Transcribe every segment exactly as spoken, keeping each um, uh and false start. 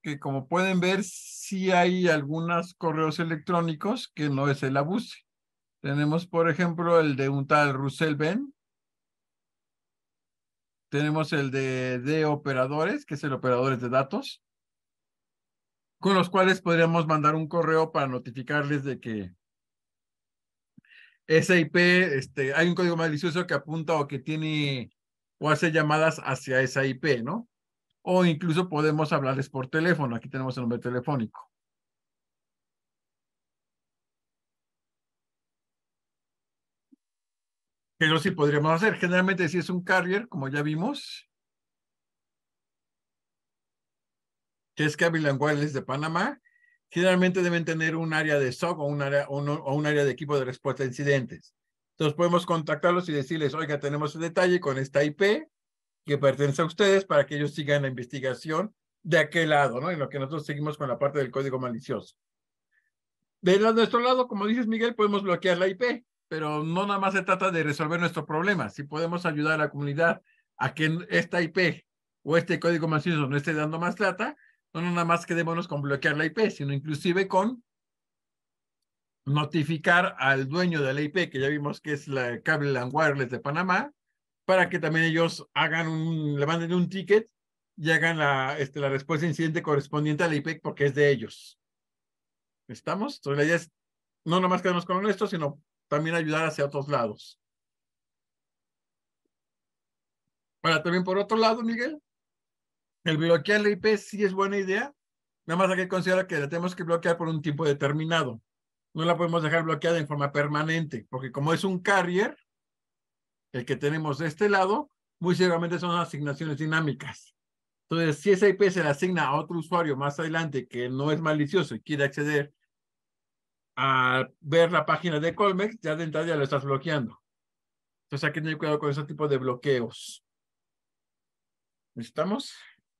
que como pueden ver, sí hay algunos correos electrónicos que no es el abuse. Tenemos, por ejemplo, el de un tal Russell Ben. Tenemos el de, de operadores, que es el operadores de datos, con los cuales podríamos mandar un correo para notificarles de que esa I P, este, hay un código malicioso que apunta o que tiene o hace llamadas hacia esa I P, ¿no? O incluso podemos hablarles por teléfono. Aquí tenemos el número telefónico. Que eso sí podríamos hacer. Generalmente si es un carrier, como ya vimos, que es Cable and Wireless de Panamá, generalmente deben tener un área de S O C o un área, o un, o un área de equipo de respuesta a incidentes. Entonces podemos contactarlos y decirles, oiga, tenemos el detalle con esta I P que pertenece a ustedes para que ellos sigan la investigación de aquel lado, ¿no? En lo que nosotros seguimos con la parte del código malicioso. De nuestro lado, como dices, Miguel, podemos bloquear la I P, pero no nada más se trata de resolver nuestro problema. Si podemos ayudar a la comunidad a que esta I P o este código malicioso no esté dando más data, no nada más quedémonos con bloquear la I P, sino inclusive con notificar al dueño de la I P, que ya vimos que es la Cable and Wireless de Panamá, para que también ellos hagan un, le manden un ticket y hagan la, este, la respuesta de incidente correspondiente a la I P porque es de ellos. ¿Estamos? Entonces la idea es no nomás quedarnos con esto, sino también ayudar hacia otros lados. Ahora, también por otro lado, Miguel, el bloquear la I P sí es buena idea, nada más hay que considerar que la tenemos que bloquear por un tiempo determinado. No la podemos dejar bloqueada en forma permanente, porque como es un carrier, el que tenemos de este lado, muy seguramente son asignaciones dinámicas. Entonces, si esa I P se le asigna a otro usuario más adelante que no es malicioso y quiere acceder a ver la página de Colmex, ya de entrada ya lo estás bloqueando. Entonces hay que tener cuidado con ese tipo de bloqueos. ¿Estamos?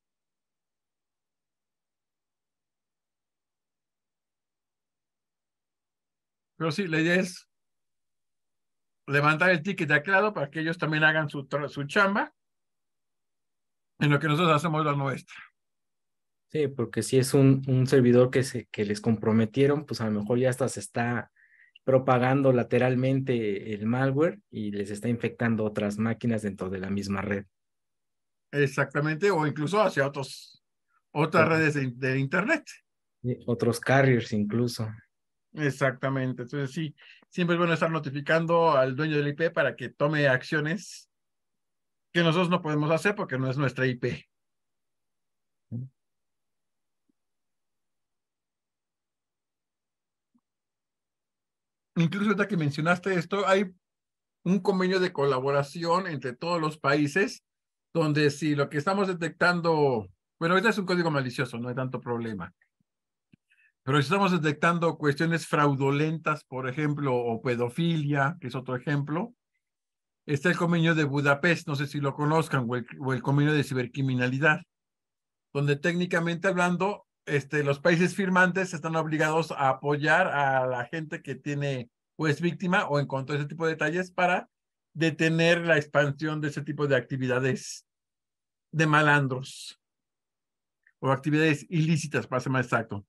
Pero sí, la idea es levantar el ticket de aclaro para que ellos también hagan su, su chamba en lo que nosotros hacemos la nuestra. Sí, porque si es un, un servidor que, se, que les comprometieron, pues a lo mejor ya hasta se está propagando lateralmente el malware y les está infectando otras máquinas dentro de la misma red. Exactamente, o incluso hacia otros, otras Otros, redes de, de Internet. otros carriers incluso. Exactamente, entonces sí, siempre es bueno estar notificando al dueño del I P para que tome acciones que nosotros no podemos hacer porque no es nuestra I P. Incluso ahorita que mencionaste esto, hay un convenio de colaboración entre todos los países, donde si lo que estamos detectando, bueno, ahorita es un código malicioso, no hay tanto problema, pero si estamos detectando cuestiones fraudulentas, por ejemplo, o pedofilia, que es otro ejemplo, está el convenio de Budapest, no sé si lo conozcan, o el, o el convenio de cibercriminalidad, donde técnicamente hablando, este, los países firmantes están obligados a apoyar a la gente que tiene o es víctima o en cuanto a ese tipo de detalles para detener la expansión de ese tipo de actividades de malandros o actividades ilícitas, para ser más exacto.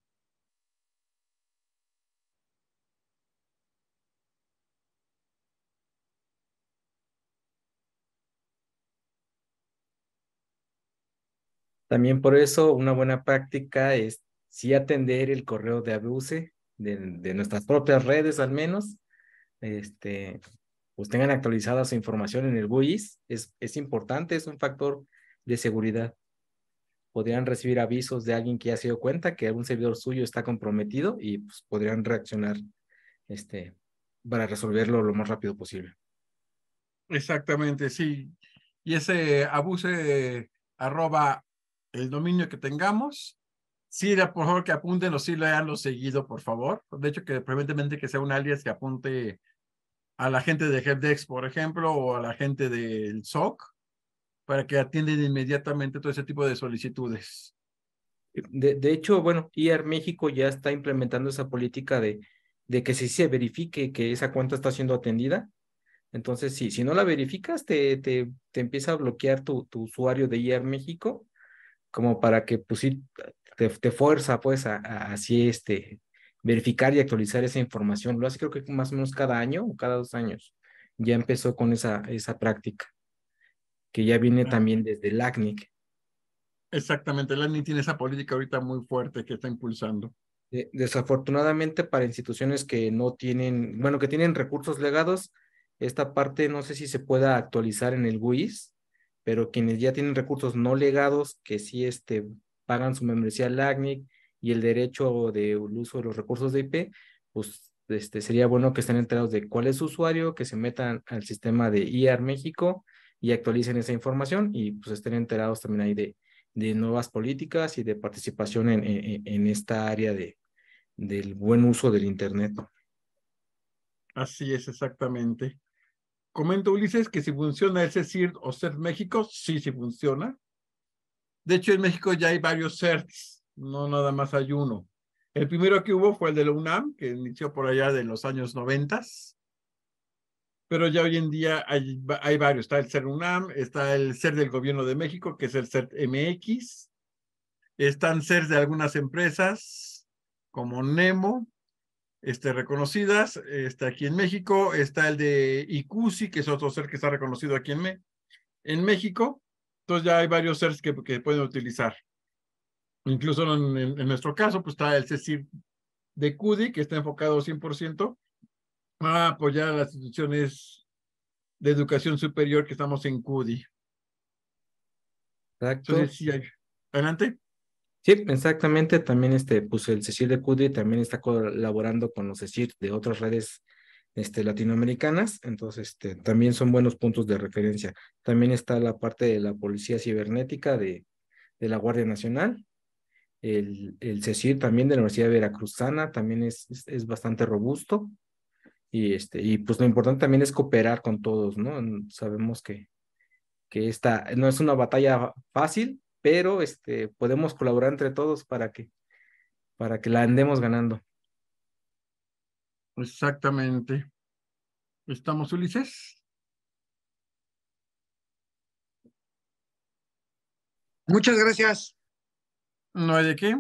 También por eso una buena práctica es sí atender el correo de abuse de, de nuestras propias redes al menos, este, pues tengan actualizada su información en el B U I S, es, es importante, es un factor de seguridad. Podrían recibir avisos de alguien que ya se dio cuenta que algún servidor suyo está comprometido y pues, podrían reaccionar este, para resolverlo lo más rápido posible. Exactamente, sí. Y ese abuse arroba el dominio que tengamos, sí, por favor que apunten o sí leanlo seguido, por favor. De hecho, que preferentemente que sea un alias que apunte a la gente de Helpdesk, por ejemplo, o a la gente del S O C, para que atiendan inmediatamente todo ese tipo de solicitudes. De, de hecho, bueno, I A R México ya está implementando esa política de, de que si se verifique que esa cuenta está siendo atendida. Entonces, sí, si no la verificas, te, te, te empieza a bloquear tu, tu usuario de I A R México, como para que, pues sí, te, te fuerza pues a, a así este, verificar y actualizar esa información. Lo hace creo que más o menos cada año o cada dos años. Ya empezó con esa, esa práctica, que ya viene Ah, también desde el A C N I C. exactamente, la ANI tiene esa política ahorita muy fuerte que está impulsando. De- Desafortunadamente para instituciones que no tienen, bueno, que tienen recursos legados, esta parte no sé si se pueda actualizar en el GUIS, pero quienes ya tienen recursos no legados, que sí este, pagan su membresía al A C N I C y el derecho del uso de los recursos de I P, pues este, sería bueno que estén enterados de cuál es su usuario, que se metan al sistema de I A R México y actualicen esa información y pues estén enterados también ahí de, de nuevas políticas y de participación en, en, en esta área de del buen uso del Internet. Así es, exactamente. Comenta Ulises que si funciona ese CIRT o CERT México, sí, sí funciona. De hecho, en México ya hay varios CERTs, no nada más hay uno. El primero que hubo fue el de la UNAM, que inició por allá de los años noventas, pero ya hoy en día hay, hay varios. Está el CERT UNAM, está el CERT del Gobierno de México, que es el CERT M X, están CERTs de algunas empresas, como Nemo, este, reconocidas, está aquí en México, está el de ICUSI, que es otro CERT que está reconocido aquí en, Me en México. Entonces ya hay varios CERTs que, que pueden utilizar. Incluso en, en, en nuestro caso, pues está el CECIR de CUDI, que está enfocado cien por ciento a apoyar a las instituciones de educación superior que estamos en CUDI. Exacto. Entonces, sí, hay. Adelante. Sí, exactamente. También este, pues el CECIR de CUDI también está colaborando con los CECIR de otras redes este, latinoamericanas. Entonces, este, también son buenos puntos de referencia. También está la parte de la Policía Cibernética de, de la Guardia Nacional. El, el CECIR también de la Universidad Veracruzana también es, es, es bastante robusto. Y, este, y pues lo importante también es cooperar con todos, ¿no? Sabemos que que esta no es una batalla fácil, pero este, podemos colaborar entre todos para que, para que la andemos ganando. Exactamente. ¿Estamos, Ulises? Muchas gracias. No hay de qué.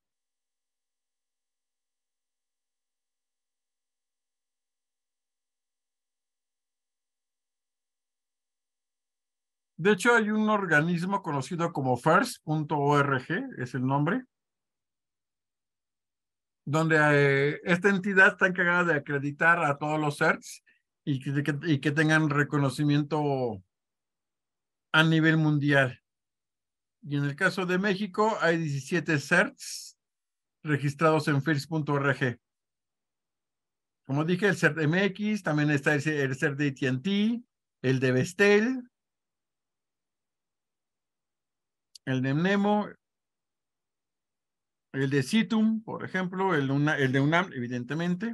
De hecho, hay un organismo conocido como first punto org, es el nombre, donde eh, esta entidad está encargada de acreditar a todos los CERTs y que, que, y que tengan reconocimiento a nivel mundial. Y en el caso de México, hay diecisiete CERTs registrados en first punto org. Como dije, el CERT M X, también está el, el CERT de A T and T, el de Vestel, el de Nemo, el de Citum, por ejemplo, el, una, el de UNAM, evidentemente.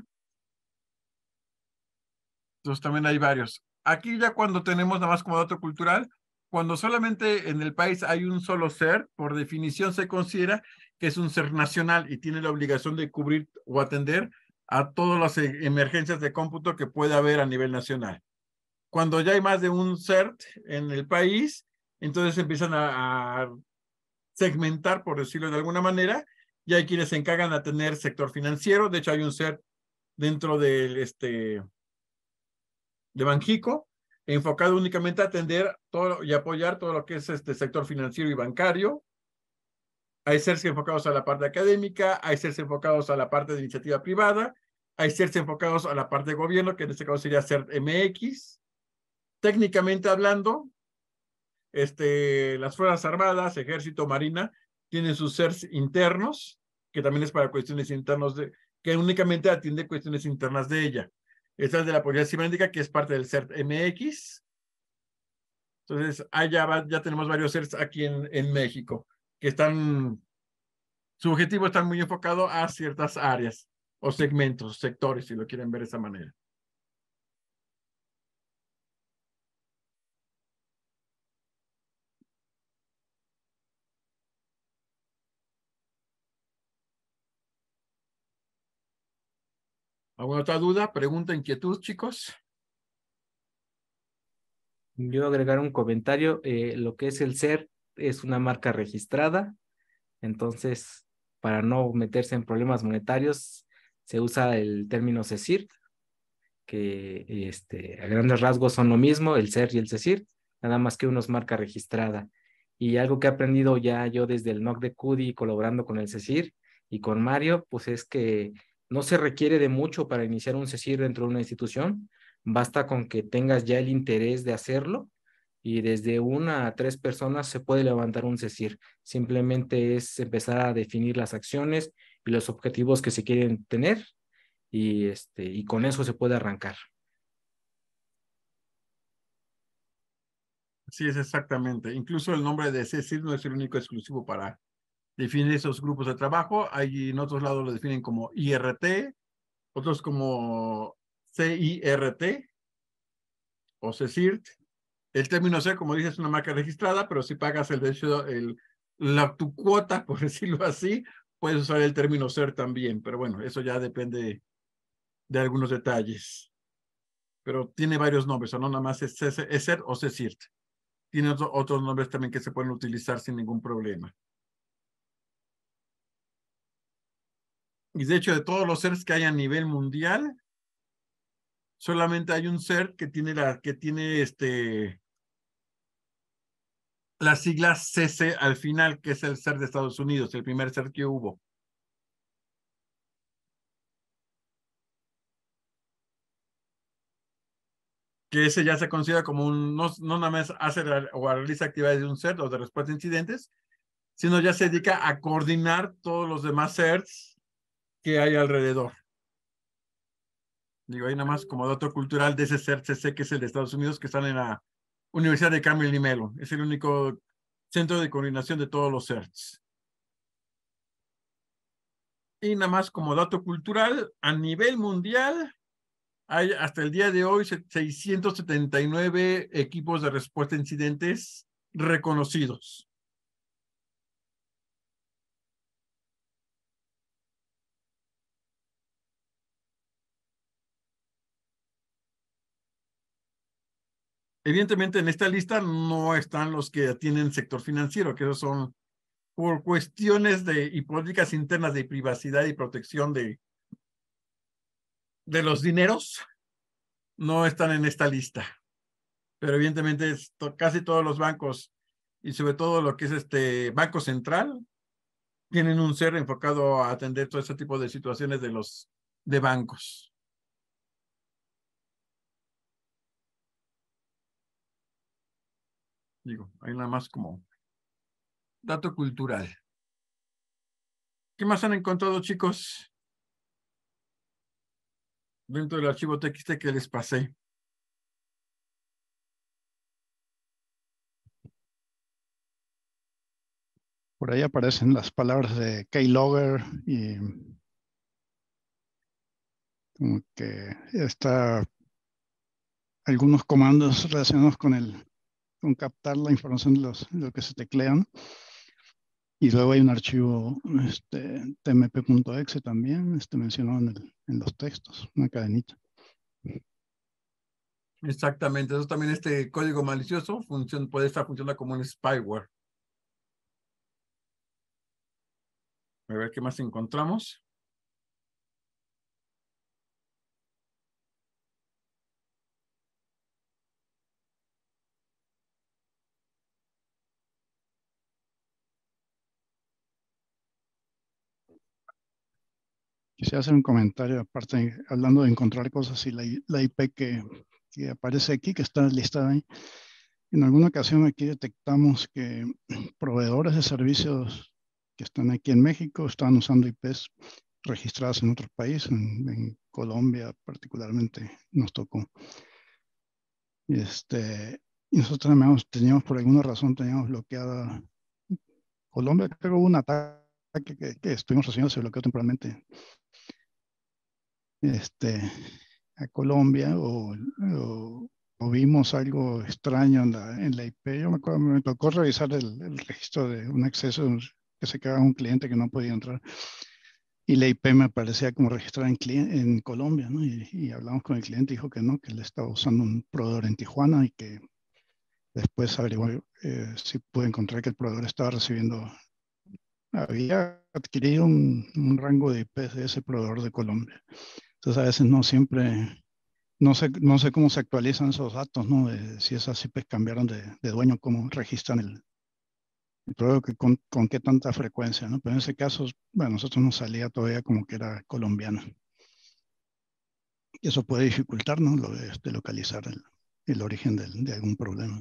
Entonces también hay varios. Aquí ya cuando tenemos nada más como dato cultural, cuando solamente en el país hay un solo ser, por definición se considera que es un ser nacional y tiene la obligación de cubrir o atender a todas las e- emergencias de cómputo que pueda haber a nivel nacional. Cuando ya hay más de un CERT en el país, entonces empiezan a, a segmentar, por decirlo de alguna manera, y hay quienes se encargan de tener sector financiero. De hecho, hay un CERT dentro del este de Banjico, enfocado únicamente a atender todo y apoyar todo lo que es este sector financiero y bancario. Hay CERS enfocados a la parte académica, hay CERS enfocados a la parte de iniciativa privada, hay CERS enfocados a la parte de gobierno, que en este caso sería CERT M X. Técnicamente hablando, este, las Fuerzas Armadas, Ejército, Marina, tienen sus CERS internos, que también es para cuestiones internas, de, que únicamente atiende cuestiones internas de ella. Esta es de la Policía Cibernética, que es parte del CERT M X. Entonces, allá va, ya tenemos varios CERTs aquí en, en México, que están, su objetivo está muy enfocado a ciertas áreas o segmentos, sectores, si lo quieren ver de esa manera. ¿Alguna otra duda, pregunta, inquietud, chicos? Yo agregar un comentario, eh, lo que es el C E R es una marca registrada, entonces para no meterse en problemas monetarios, se usa el término CECIRT, que este, a grandes rasgos son lo mismo, el C E R y el CECIRT, nada más que uno es marca registrada. Y algo que he aprendido ya yo desde el N O C de CUDI colaborando con el CECIR y con Mario, pues es que no se requiere de mucho para iniciar un CECIR dentro de una institución, basta con que tengas ya el interés de hacerlo y desde una a tres personas se puede levantar un CECIR. Simplemente es empezar a definir las acciones y los objetivos que se quieren tener y, este, y con eso se puede arrancar. Sí, es exactamente. Incluso el nombre de CECIR no es el único exclusivo para definir esos grupos de trabajo. Hay en otros lados lo definen como I R T, otros como C I R T o CECIRT. El término C, como dices, es una marca registrada, pero si pagas el derecho, el, la, tu cuota, por decirlo así, puedes usar el término C E R también. Pero bueno, eso ya depende de algunos detalles. Pero tiene varios nombres, o no nada más es C E R o CECIRT. Tiene otro, otros nombres también que se pueden utilizar sin ningún problema. Y de hecho, de todos los C E Rs que hay a nivel mundial, solamente hay un C E R que tiene, la, que tiene este, las siglas C C al final, que es el C E R de Estados Unidos, el primer C E R que hubo. Que ese ya se considera como un, no, no nada más hace o realiza actividades de un C E R o de respuesta a incidentes, sino ya se dedica a coordinar todos los demás C E Rs que hay alrededor. Digo, ahí nada más como dato cultural de ese C E R C C, que es el de Estados Unidos, que están en la Universidad de Carnegie Mellon. Es el único centro de coordinación de todos los C E Rs. Y nada más como dato cultural, a nivel mundial, hay hasta el día de hoy seiscientos setenta y nueve equipos de respuesta a incidentes reconocidos. Evidentemente en esta lista no están los que tienen sector financiero, que esos son por cuestiones de y políticas internas de privacidad y protección de, de los dineros, no están en esta lista. Pero evidentemente esto, casi todos los bancos y sobre todo lo que es este Banco Central tienen un C E R enfocado a atender todo ese tipo de situaciones de los de bancos. Digo, hay nada más como dato cultural. ¿Qué más han encontrado, chicos? Dentro del archivo T X T que les pasé. Por ahí aparecen las palabras de keylogger y como que está algunos comandos relacionados con el con captar la información de, los, de lo que se teclean. Y luego hay un archivo este, T M P punto E X E también, este, mencionado en, el, en los textos, una cadenita. Exactamente, eso también este código malicioso funciona, puede estar funcionando como un spyware. A ver qué más encontramos. Quisiera hacer un comentario, aparte, hablando de encontrar cosas y la, la I P que, que aparece aquí, que está listada ahí. En alguna ocasión aquí detectamos que proveedores de servicios que están aquí en México están usando I Ps registradas en otro país, en, en Colombia particularmente nos tocó. Y, este, y nosotros teníamos, teníamos, por alguna razón, teníamos bloqueada Colombia. Creo que hubo un ataque que, que estuvimos recibiendo, se bloqueó temporalmente este, a Colombia o, o, o vimos algo extraño en la, en la I P. Yo me acuerdo, me tocó revisar el, el registro de un acceso que se quedaba un cliente que no podía entrar. Y la I P me aparecía como registrada en, en Colombia, ¿no? Y, y hablamos con el cliente, dijo que no, que él estaba usando un proveedor en Tijuana y que después averiguó eh, si pude encontrar que el proveedor estaba recibiendo había adquirido un, un rango de I P de ese proveedor de Colombia. Entonces a veces no siempre, no sé, no sé cómo se actualizan esos datos, ¿no? De si esas I Pes cambiaron de, de dueño, cómo registran el, el proveedor, que con, con qué tanta frecuencia, ¿no? Pero en ese caso, bueno, a nosotros nos salía todavía como que era colombiano. Y eso puede dificultar, ¿no? Lo de, de localizar el, el origen del, de algún problema.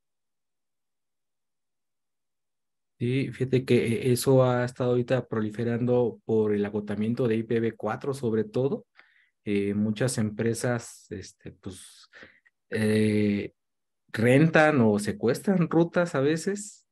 Sí, fíjate que eso ha estado ahorita proliferando por el agotamiento de I P v cuatro sobre todo. Eh, muchas empresas, este, pues, eh, rentan o secuestran rutas a veces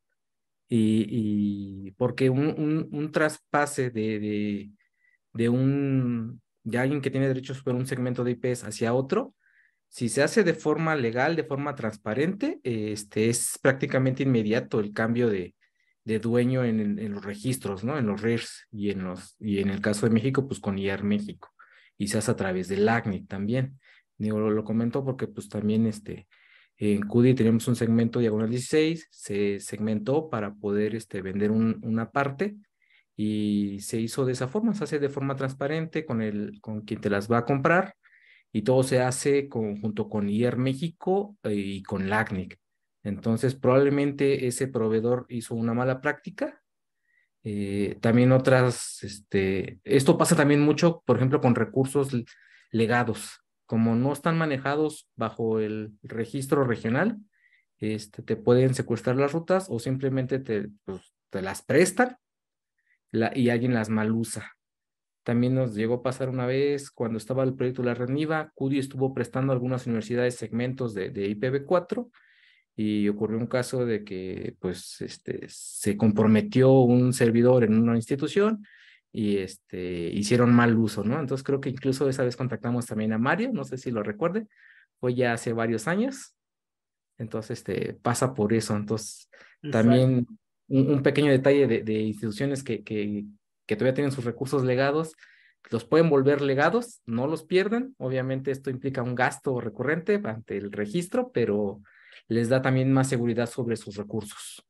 y, y porque un, un, un traspase de, de, de un de alguien que tiene derechos sobre un segmento de I Ps hacia otro, si se hace de forma legal, de forma transparente, este, es prácticamente inmediato el cambio de, de dueño en, en, en los registros, ¿no? En los R I Rs y en, los, y en el caso de México, pues con I A R México. Y se hace a través del A C N I C también. Digo, lo, lo comento porque pues también este, en Q D I tenemos un segmento diagonal dieciséis, se segmentó para poder este, vender un, una parte y se hizo de esa forma, se hace de forma transparente con, el, con quien te las va a comprar y todo se hace con, junto con I A R México eh, y con la A C N I C. Entonces, probablemente ese proveedor hizo una mala práctica. Eh, también otras, este, esto pasa también mucho, por ejemplo, con recursos legados. Como no están manejados bajo el registro regional, este, te pueden secuestrar las rutas o simplemente te, pues, te las prestan la, y alguien las mal usa. También nos llegó a pasar una vez cuando estaba el proyecto de la Red NIVA, Q D I estuvo prestando a algunas universidades segmentos de, de I P v cuatro y ocurrió un caso de que pues este, se comprometió un servidor en una institución y este, hicieron mal uso, ¿no? Entonces creo que incluso esa vez contactamos también a Mario, no sé si lo recuerde, fue ya hace varios años, entonces este, pasa por eso, entonces Exacto. también un, un pequeño detalle de, de instituciones que, que, que todavía tienen sus recursos legados, los pueden volver legados, no los pierden, obviamente esto implica un gasto recurrente ante el registro, pero les da también más seguridad sobre sus recursos.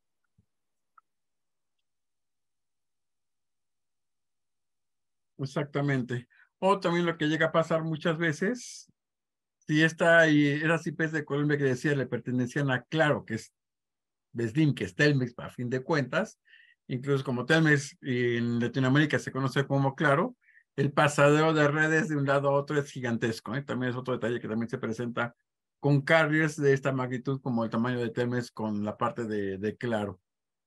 Exactamente. O también lo que llega a pasar muchas veces, si esta y esas I Ps de Colombia que decía le pertenecían a Claro, que es Slim, que es Telmex a fin de cuentas, incluso como Telmex en Latinoamérica se conoce como Claro, el pasadeo de redes de un lado a otro es gigantesco, ¿eh? También es otro detalle que también se presenta con carriers de esta magnitud como el tamaño de Telmex con la parte de, de Claro.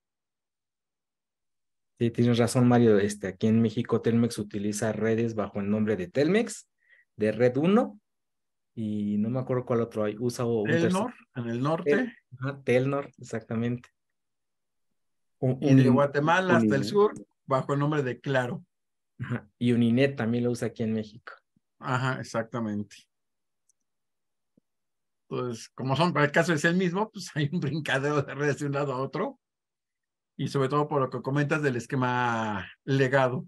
Sí, tienes razón, Mario. Este, aquí en México Telmex utiliza redes bajo el nombre de Telmex, de Red uno, y no me acuerdo cuál otro hay. Usa un tercer. Telnor en el Tel, norte ajá, Telnor, exactamente. Un, y de un, Guatemala hasta el Uninet. sur bajo el nombre de Claro. Ajá, y Uninet también lo usa aquí en México. Ajá, exactamente. Entonces, como son, para el caso es el mismo, pues hay un brincadero de redes de un lado a otro. Y sobre todo por lo que comentas del esquema legado,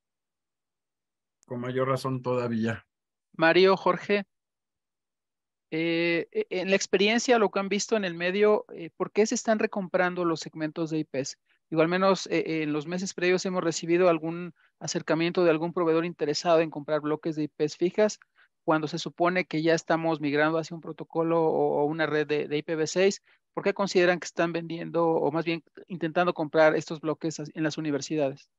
con mayor razón todavía. Mario, Jorge, eh, e- en la experiencia, lo que han visto en el medio, eh, ¿por qué se están recomprando los segmentos de I Ps? Digo, al menos eh, en los meses previos hemos recibido algún acercamiento de algún proveedor interesado en comprar bloques de I Ps fijas, cuando se supone que ya estamos migrando hacia un protocolo o, o una red de, de I P v seis. ¿Por qué consideran que están vendiendo o más bien intentando comprar estos bloques as- en las universidades?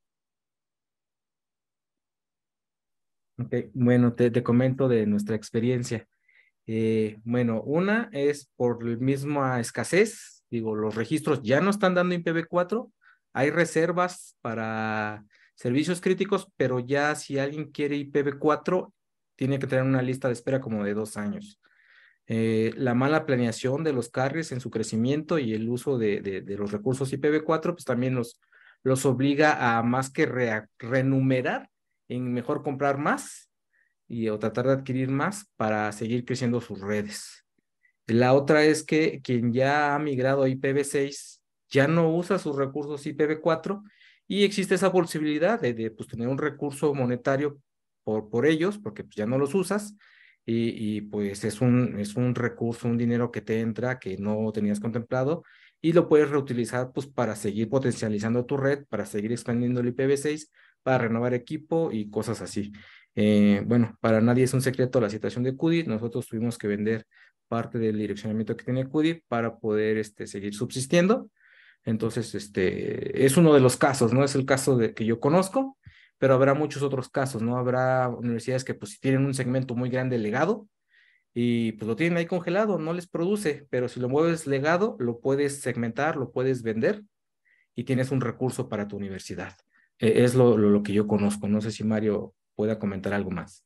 Ok, bueno, te, te comento de nuestra experiencia. Eh, bueno, una es por la misma escasez, digo, los registros ya no están dando I P v cuatro, hay reservas para servicios críticos, pero ya si alguien quiere I P v cuatro, tiene que tener una lista de espera como de dos años. Eh, la mala planeación de los carriers en su crecimiento y el uso de, de, de los recursos I P v cuatro, pues también los, los obliga a más que re, renumerar, en mejor comprar más y o tratar de adquirir más para seguir creciendo sus redes. La otra es que quien ya ha migrado a I P v seis ya no usa sus recursos I P v cuatro y existe esa posibilidad de, de pues, tener un recurso monetario por, por ellos, porque pues, ya no los usas y, y pues es un, es un recurso, un dinero que te entra que no tenías contemplado y lo puedes reutilizar pues para seguir potencializando tu red, para seguir expandiendo el I P v seis, para renovar equipo y cosas así. Eh, bueno, para nadie es un secreto la situación de Q D I. Nosotros tuvimos que vender parte del direccionamiento que tiene Q D I para poder este, seguir subsistiendo. Entonces, este, es uno de los casos, ¿no? Es el caso de que yo conozco, pero habrá muchos otros casos, ¿no? Habrá universidades que pues tienen un segmento muy grande legado y pues lo tienen ahí congelado, no les produce, pero si lo mueves legado, lo puedes segmentar, lo puedes vender y tienes un recurso para tu universidad. Eh, es lo, lo, lo que yo conozco. No sé si Mario pueda comentar algo más.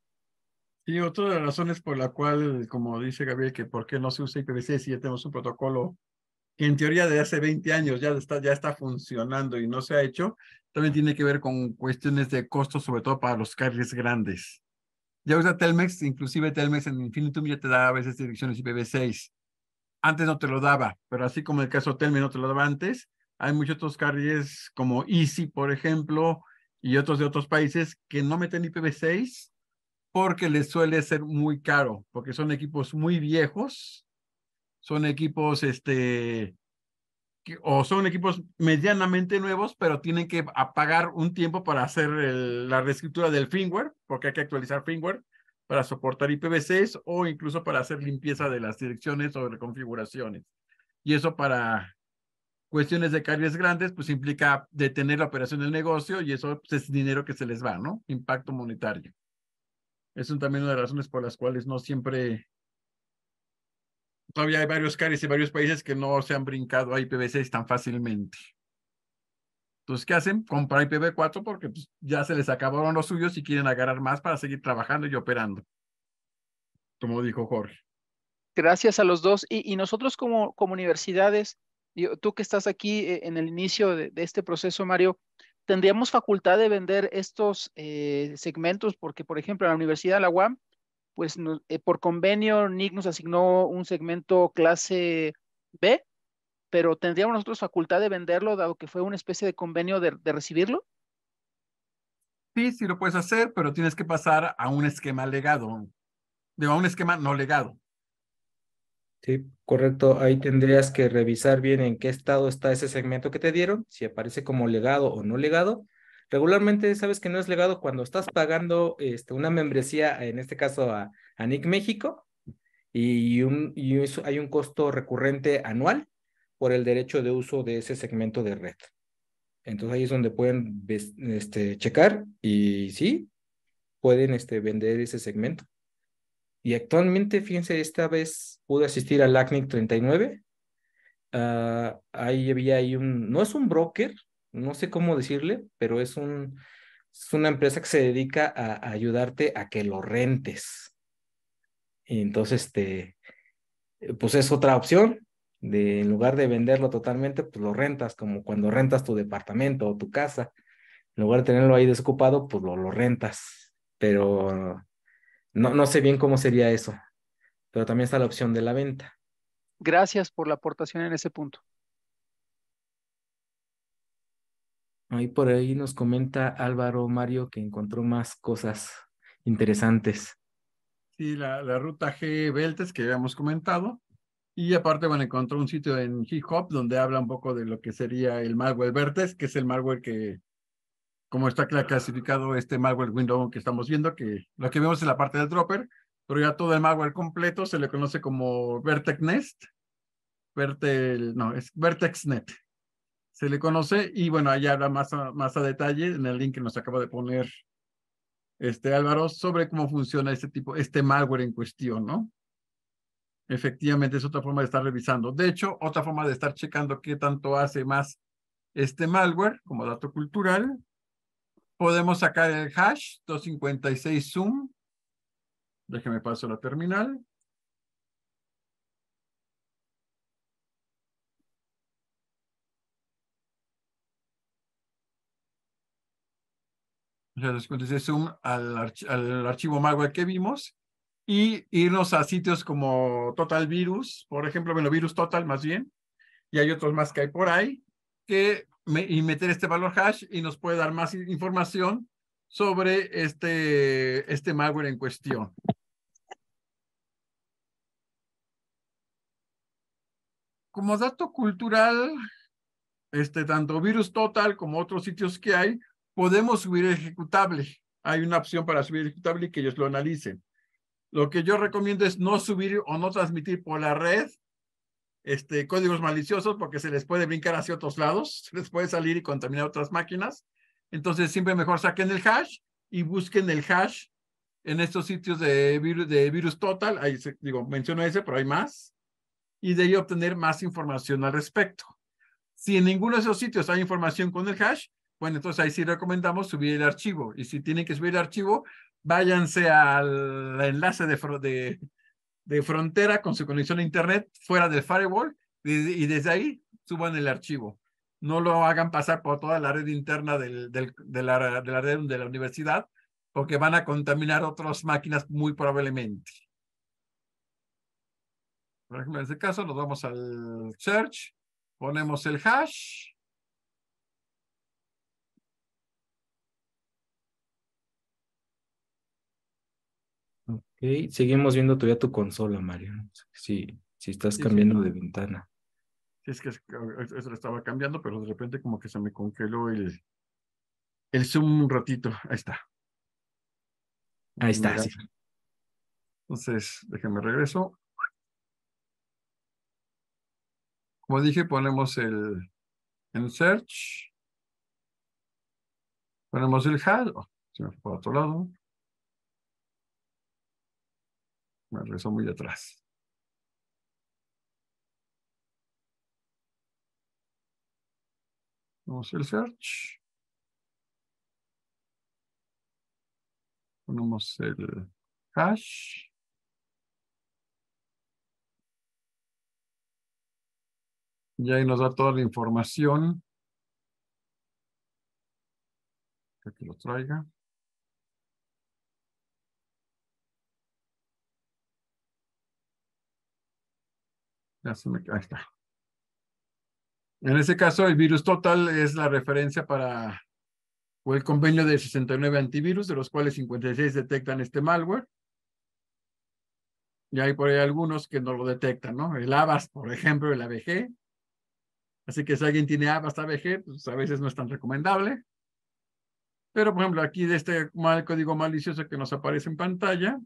Y otra de las razones por la cual, como dice Gabriel, que por qué no se usa I P v seis si ya tenemos un protocolo que en teoría de hace veinte años ya está, ya está funcionando y no se ha hecho, también tiene que ver con cuestiones de costos, sobre todo para los carriers grandes. Ya usa Telmex, inclusive Telmex en Infinitum ya te da a veces direcciones I P v seis. Antes no te lo daba, pero así como el caso Telmex no te lo daba antes, hay muchos otros carriers como Easy, por ejemplo, y otros de otros países que no meten I P v seis porque les suele ser muy caro, porque son equipos muy viejos, son equipos, este, que, o son equipos medianamente nuevos, pero tienen que pagar un tiempo para hacer el, la reescritura del firmware, porque hay que actualizar firmware para soportar I P v seis o incluso para hacer limpieza de las direcciones o reconfiguraciones. Y eso para cuestiones de cargas grandes, pues implica detener la operación del negocio y eso pues, es dinero que se les va, ¿no? Impacto monetario. Es también una de las razones por las cuales no siempre, todavía hay varios carriers y varios países que no se han brincado a I P v seis tan fácilmente. Entonces, ¿qué hacen? Comprar I P v cuatro porque pues, ya se les acabaron los suyos y quieren agarrar más para seguir trabajando y operando, como dijo Jorge. Gracias a los dos. Y, y nosotros como, como universidades, yo- tú que estás aquí eh, en el inicio de, de este proceso, Mario, ¿tendríamos facultad de vender estos eh, segmentos? Porque, por ejemplo, en la Universidad de la U A M, pues nos- eh, por convenio, N I C nos asignó un segmento clase B, pero ¿tendríamos nosotros facultad de venderlo, dado que fue una especie de convenio de, de recibirlo? Sí, sí lo puedes hacer, pero tienes que pasar a un esquema legado, digo, a un esquema no legado. Sí, correcto. Ahí tendrías que revisar bien en qué estado está ese segmento que te dieron, si aparece como legado o no legado. Regularmente sabes que no es legado cuando estás pagando este, una membresía, en este caso a, a N I C México, y, un, y eso, hay un costo recurrente anual por el derecho de uso de ese segmento de red. Entonces ahí es donde pueden ves- este, checar y sí, pueden este, vender ese segmento. Y actualmente, fíjense, esta vez pude asistir al ACNIC treinta y nueve. Ah, ahí había ahí un, no es un broker, no sé cómo decirle, pero es un, es una empresa que se dedica a, a ayudarte a que lo rentes. Y entonces, este, pues es otra opción. De, en lugar de venderlo totalmente, pues lo rentas, como cuando rentas tu departamento o tu casa. En lugar de tenerlo ahí desocupado, pues lo, lo rentas. Pero no, no sé bien cómo sería eso. Pero también está la opción de la venta. Gracias por la aportación en ese punto. Ahí por ahí nos comenta Álvaro Mario que encontró más cosas interesantes. Sí, la, la ruta G Beltes que habíamos comentado. Y aparte, bueno, encontró un sitio en GitHub donde habla un poco de lo que sería el malware Vertex, que es el malware que, como está clasificado este malware window que estamos viendo, que lo que vemos es la parte del dropper, pero ya todo el malware completo se le conoce como Vertex Nest, Vertex, no, es Vertex Net. Se le conoce y bueno, allá habla más a, más a detalle en el link que nos acaba de poner este Álvaro sobre cómo funciona este tipo, este malware en cuestión, ¿no? Efectivamente, es otra forma de estar revisando. De hecho, otra forma de estar checando qué tanto hace más este malware como dato cultural. Podemos sacar el hash doscientos cincuenta y seis zoom. Déjeme paso la terminal. O sea, doscientos cincuenta y seis zoom al, arch al archivo malware que vimos y irnos a sitios como Total Virus, por ejemplo, bueno, Virus Total más bien, y hay otros más que hay por ahí, que me, y meter este valor hash y nos puede dar más información sobre este, este malware en cuestión. como dato cultural, este, tanto VirusTotal como otros sitios que hay, podemos subir el ejecutable. Hay una opción para subir el ejecutable y que ellos lo analicen. Lo que yo recomiendo es no subir o no transmitir por la red este, códigos maliciosos porque se les puede brincar hacia otros lados, se les puede salir y contaminar otras máquinas. Entonces, siempre mejor saquen el hash y busquen el hash en estos sitios de, virus, de VirusTotal. Ahí se, digo, menciono ese, pero hay más. Y de ahí obtener más información al respecto. Si en ninguno de esos sitios hay información con el hash, bueno, entonces ahí sí recomendamos subir el archivo. Y si tienen que subir el archivo, váyanse al enlace de, de, de frontera con su conexión a internet fuera del firewall y, y desde ahí suban el archivo. No lo hagan pasar por toda la red interna del, del, de, la, de la red de la universidad, porque van a contaminar otras máquinas muy probablemente. Por ejemplo, en este caso nos vamos al search, ponemos el hash. Ok, seguimos viendo todavía tu consola, Mario. Sí, si estás Sí, cambiando sí. de ventana. Sí, es que eso lo estaba cambiando, pero de repente como que se me congeló el, el Zoom un ratito. Ahí está. Ahí está, Mira. sí. Entonces, déjenme regreso. Como dije, ponemos el en search. Ponemos el hash. Oh, se me fue por otro lado. Me regresó muy atrás. Ponemos el search. Ponemos el hash. Y ahí nos da toda la información. Que lo traiga. Ya se me... Ahí está. En ese caso, el VirusTotal es la referencia para o el convenio de sesenta y nueve antivirus, de los cuales cincuenta y seis detectan este malware. Y hay por ahí algunos que no lo detectan, ¿no? El Avast, por ejemplo, el A V G. Así que si alguien tiene Avast A V G, pues a veces no es tan recomendable. Pero, por ejemplo, aquí de este mal código malicioso que nos aparece en pantalla,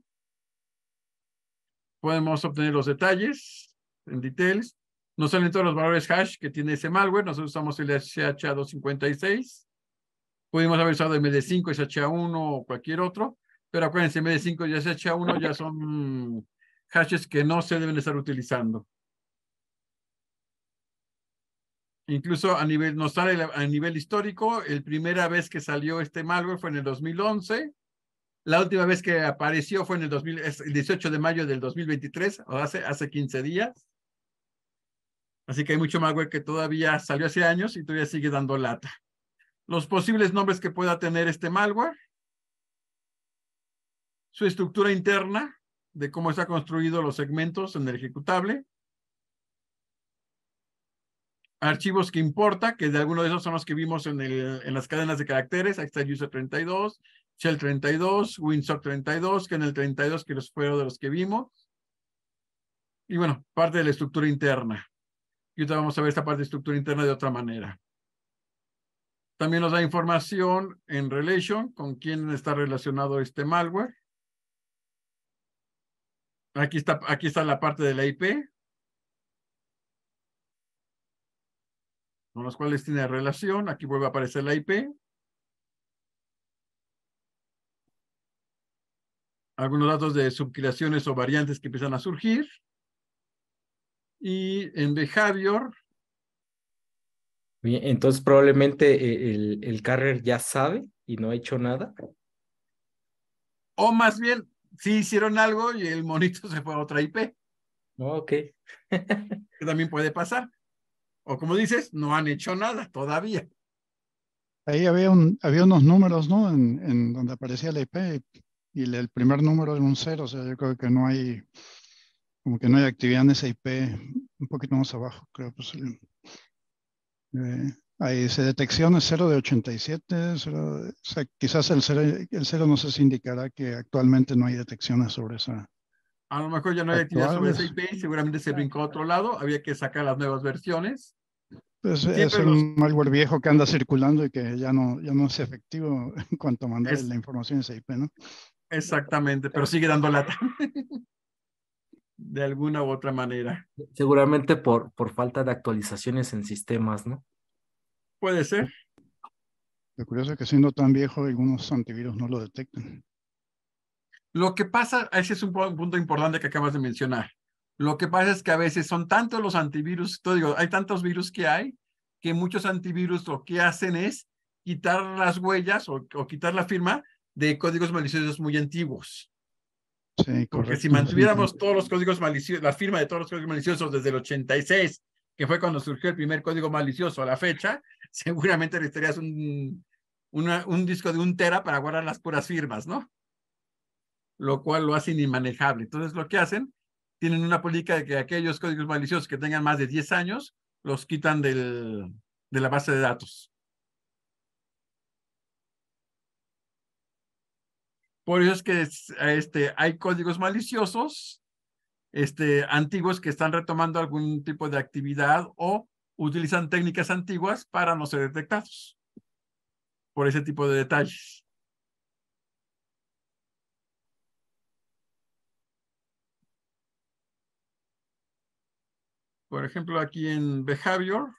podemos obtener los detalles en details. Nos salen todos los valores hash que tiene ese malware. Nosotros usamos el S H A doscientos cincuenta y seis. Pudimos haber usado M D cinco, S H A uno o cualquier otro. Pero acuérdense, M D cinco y S H A uno ya son hashes que no se deben estar utilizando. Incluso a nivel, nos sale a nivel histórico, la primera vez que salió este malware fue en el dos mil once. La última vez que apareció fue en el, dos mil, el dieciocho de mayo del dos mil veintitrés, o hace, hace quince días. Así que hay mucho malware que todavía salió hace años y todavía sigue dando lata. Los posibles nombres que pueda tener este malware. Su estructura interna, de cómo está construido los segmentos en el ejecutable. Archivos que importa, que de alguno de esos son los que vimos en, el, en las cadenas de caracteres. Ahí está el user treinta y dos, shell treinta y dos, winsock treinta y dos, que en el treinta y dos que los fueron de los que vimos. Y bueno, parte de la estructura interna. Y ahorita vamos a ver esta parte de estructura interna de otra manera. También nos da información en relation con quién está relacionado este malware. Aquí está, aquí está la parte de la I P, con los cuales tiene relación. Aquí vuelve a aparecer la I P. Algunos datos de subcreaciones o variantes que empiezan a surgir. Y en behavior. Bien, entonces probablemente el, el carrier ya sabe y no ha hecho nada. O más bien, sí hicieron algo y el monito se fue a otra I P. Ok. Que también puede pasar. O como dices, no han hecho nada todavía. Ahí había, un, había unos números, ¿no? En, en donde aparecía la I P y el, el primer número era un cero. O sea, yo creo que no hay, como que no hay actividad en esa I P. Un poquito más abajo, creo. Pues, eh, ahí se detección es cero de ochenta y siete. cero de, o sea, quizás el cero, el cero no sé si indicará que actualmente no hay detecciones sobre esa, A lo mejor ya no hay actividad sobre esa I P, actuales. seguramente se brincó a otro lado, había que sacar las nuevas versiones. Pues es Siempre el los, malware viejo que anda circulando y que ya no, ya no es efectivo en cuanto a mandar es, la información a esa I P, ¿no? exactamente, pero sigue dando lata de alguna u otra manera. Seguramente por, por falta de actualizaciones en sistemas, ¿no? Puede ser. Lo curioso es que siendo tan viejo, algunos antivirus no lo detectan. Lo que pasa, ese es un punto importante que acabas de mencionar. Lo que pasa es que a veces son tantos los antivirus, te digo, hay tantos virus que hay, que muchos antivirus lo que hacen es quitar las huellas o, o quitar la firma de códigos maliciosos muy antiguos. Sí, Porque si correcto. mantuviéramos todos los códigos maliciosos, la firma de todos los códigos maliciosos desde el ochenta y seis, que fue cuando surgió el primer código malicioso a la fecha, seguramente necesitarías un, una, un disco de un tera para guardar las puras firmas, ¿no? Lo cual lo hace inmanejable. Entonces, lo que hacen, tienen una política de que aquellos códigos maliciosos que tengan más de diez años, los quitan del, de la base de datos. Por eso es que este, hay códigos maliciosos este, antiguos que están retomando algún tipo de actividad o utilizan técnicas antiguas para no ser detectados por ese tipo de detalles. Por ejemplo, aquí en Behavior,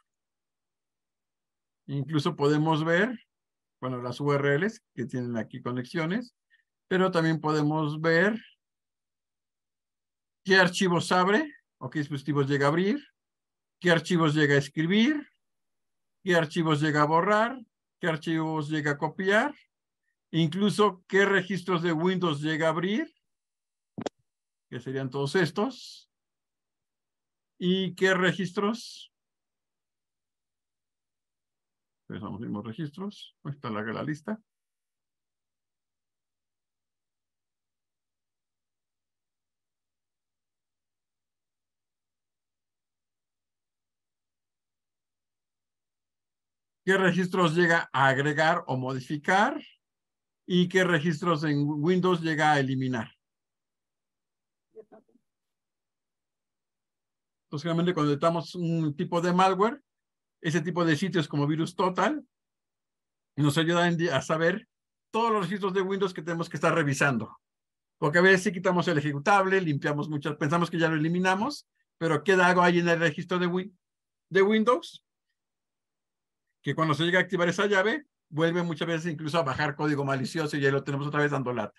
incluso podemos ver, bueno, las U R Ls que tienen aquí conexiones, pero también podemos ver qué archivos abre o qué dispositivos llega a abrir, qué archivos llega a escribir, qué archivos llega a borrar, qué archivos llega a copiar, incluso qué registros de Windows llega a abrir, que serían todos estos, y qué registros, pues vamos a ver los registros, ahí está la, la lista. ¿Qué registros llega a agregar o modificar? ¿Y qué registros en Windows llega a eliminar? Entonces, generalmente cuando detectamos un tipo de malware, ese tipo de sitios como VirusTotal nos ayudan a saber todos los registros de Windows que tenemos que estar revisando. Porque a veces sí quitamos el ejecutable, limpiamos muchas, pensamos que ya lo eliminamos, pero queda algo ahí en el registro de, win, de Windows, que cuando se llega a activar esa llave, vuelve muchas veces incluso a bajar código malicioso y ya lo tenemos otra vez dando lata.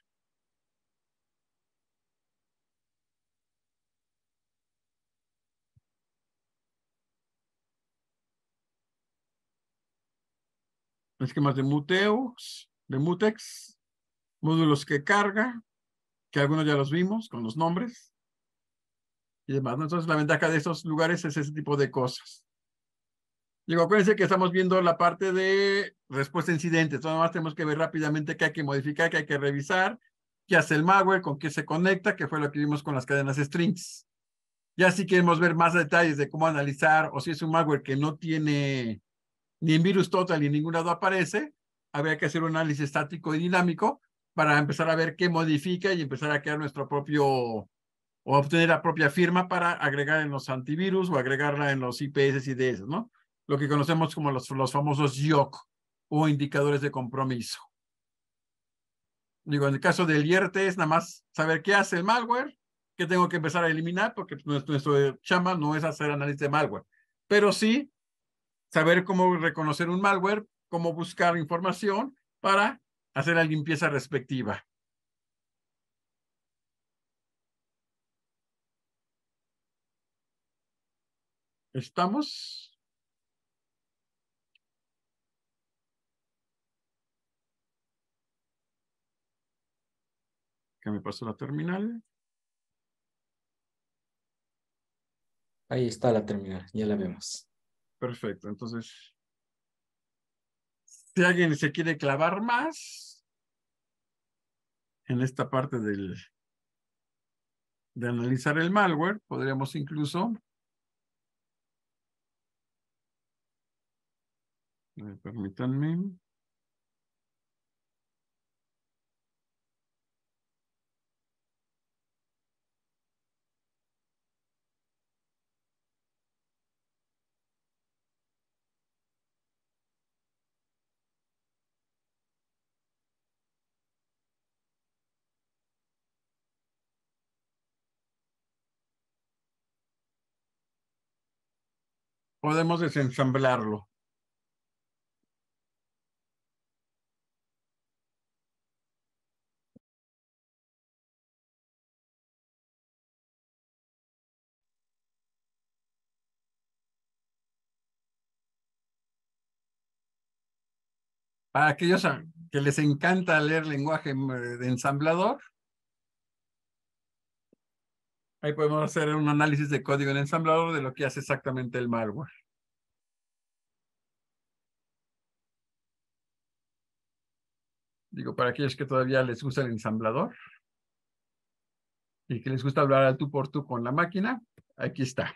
Esquemas de muteos, de mutex, módulos que carga, que algunos ya los vimos con los nombres y demás. Entonces, la ventaja de estos lugares es ese tipo de cosas. Digo, acuérdense que estamos viendo la parte de respuesta a incidentes. Entonces, nada más tenemos que ver rápidamente qué hay que modificar, qué hay que revisar, qué hace el malware, con qué se conecta, que fue lo que vimos con las cadenas strings. Ya si queremos ver más detalles de cómo analizar o si es un malware que no tiene ni en VirusTotal ni en ningún lado aparece, habría que hacer un análisis estático y dinámico para empezar a ver qué modifica y empezar a crear nuestro propio o obtener la propia firma para agregar en los antivirus o agregarla en los I P S y D S, ¿no? Lo que conocemos como los, los famosos Y O C o indicadores de compromiso. Digo, en el caso del I R T es nada más saber qué hace el malware, qué tengo que empezar a eliminar, porque nuestro, nuestro chamba no es hacer análisis de malware, pero sí saber cómo reconocer un malware, cómo buscar información para hacer la limpieza respectiva. ¿Estamos? Que me pasó la terminal. Ahí está la terminal, ya la vemos. Perfecto, entonces, si alguien se quiere clavar más en esta parte del, de analizar el malware, podríamos incluso, eh, permítanme, podemos desensamblarlo. Para aquellos que les encanta leer lenguaje de ensamblador, ahí podemos hacer un análisis de código en ensamblador de lo que hace exactamente el malware. Digo, para aquellos que todavía les gusta el ensamblador y que les gusta hablar al tú por tú con la máquina, aquí está.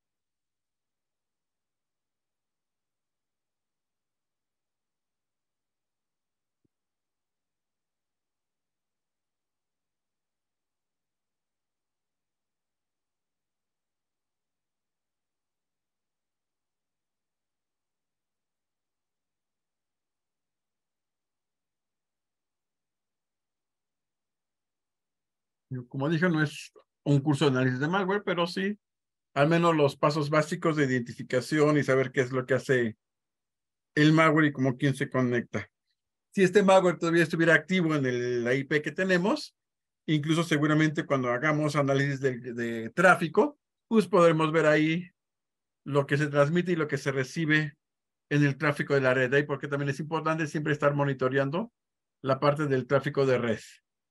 Como dije, no es un curso de análisis de malware, pero sí, al menos los pasos básicos de identificación y saber qué es lo que hace el malware y cómo quién se conecta. Si este malware todavía estuviera activo en el, la I P que tenemos, incluso seguramente cuando hagamos análisis de, de tráfico, pues podremos ver ahí lo que se transmite y lo que se recibe en el tráfico de la red. Ahí porque también es importante siempre estar monitoreando la parte del tráfico de red.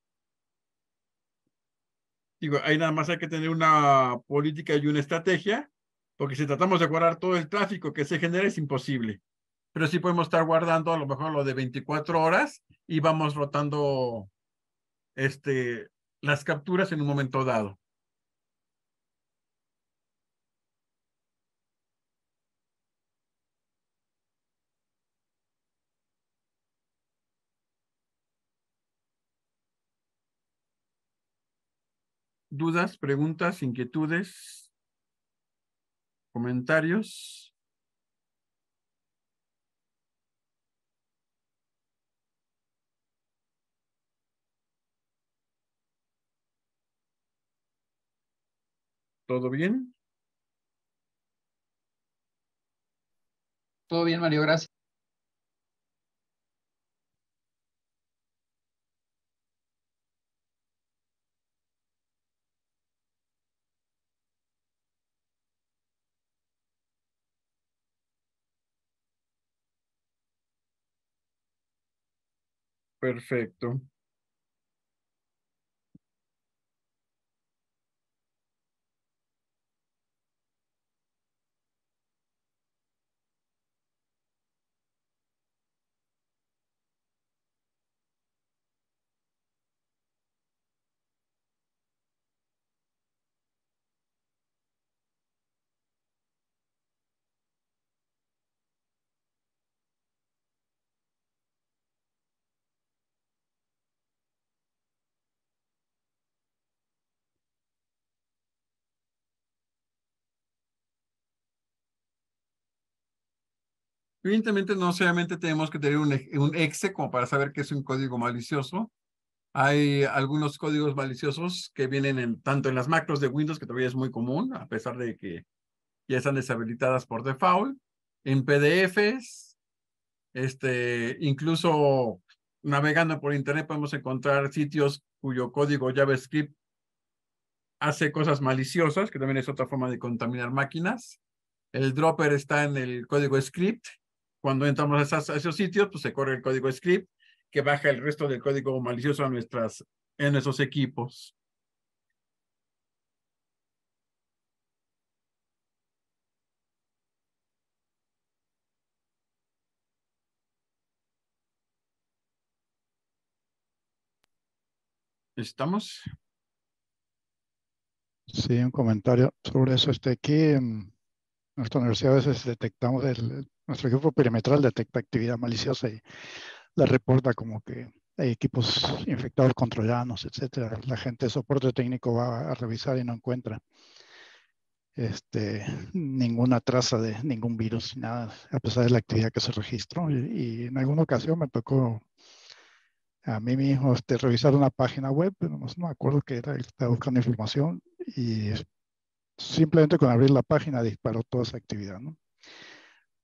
Digo, ahí nada más hay que tener una política y una estrategia, porque si tratamos de guardar todo el tráfico que se genera es imposible. Pero sí podemos estar guardando a lo mejor lo de veinticuatro horas y vamos rotando este, las capturas en un momento dado. ¿Dudas, preguntas, inquietudes, comentarios? ¿Todo bien? Todo bien, Mario, gracias. Perfecto. Evidentemente, no solamente tenemos que tener un, un exe como para saber que es un código malicioso. Hay algunos códigos maliciosos que vienen en, tanto en las macros de Windows, que todavía es muy común, a pesar de que ya están deshabilitadas por default, en P D Efes, este, incluso navegando por internet podemos encontrar sitios cuyo código JavaScript hace cosas maliciosas, que también es otra forma de contaminar máquinas. El dropper está en el código script. Cuando entramos a, esas, a esos sitios, pues se corre el código script que baja el resto del código malicioso a nuestras, en nuestros equipos. ¿Estamos? Sí, un comentario sobre eso. Este, aquí en nuestra universidad a veces detectamos, el, nuestro equipo perimetral detecta actividad maliciosa y la reporta como que hay equipos infectados con troyanos, etcétera. La gente de soporte técnico va a revisar y no encuentra este, ninguna traza de ningún virus, nada, a pesar de la actividad que se registró. Y, y en alguna ocasión me tocó a mí mismo este, revisar una página web, pero no, no me acuerdo qué era, estaba buscando información y simplemente con abrir la página disparó toda esa actividad, ¿no?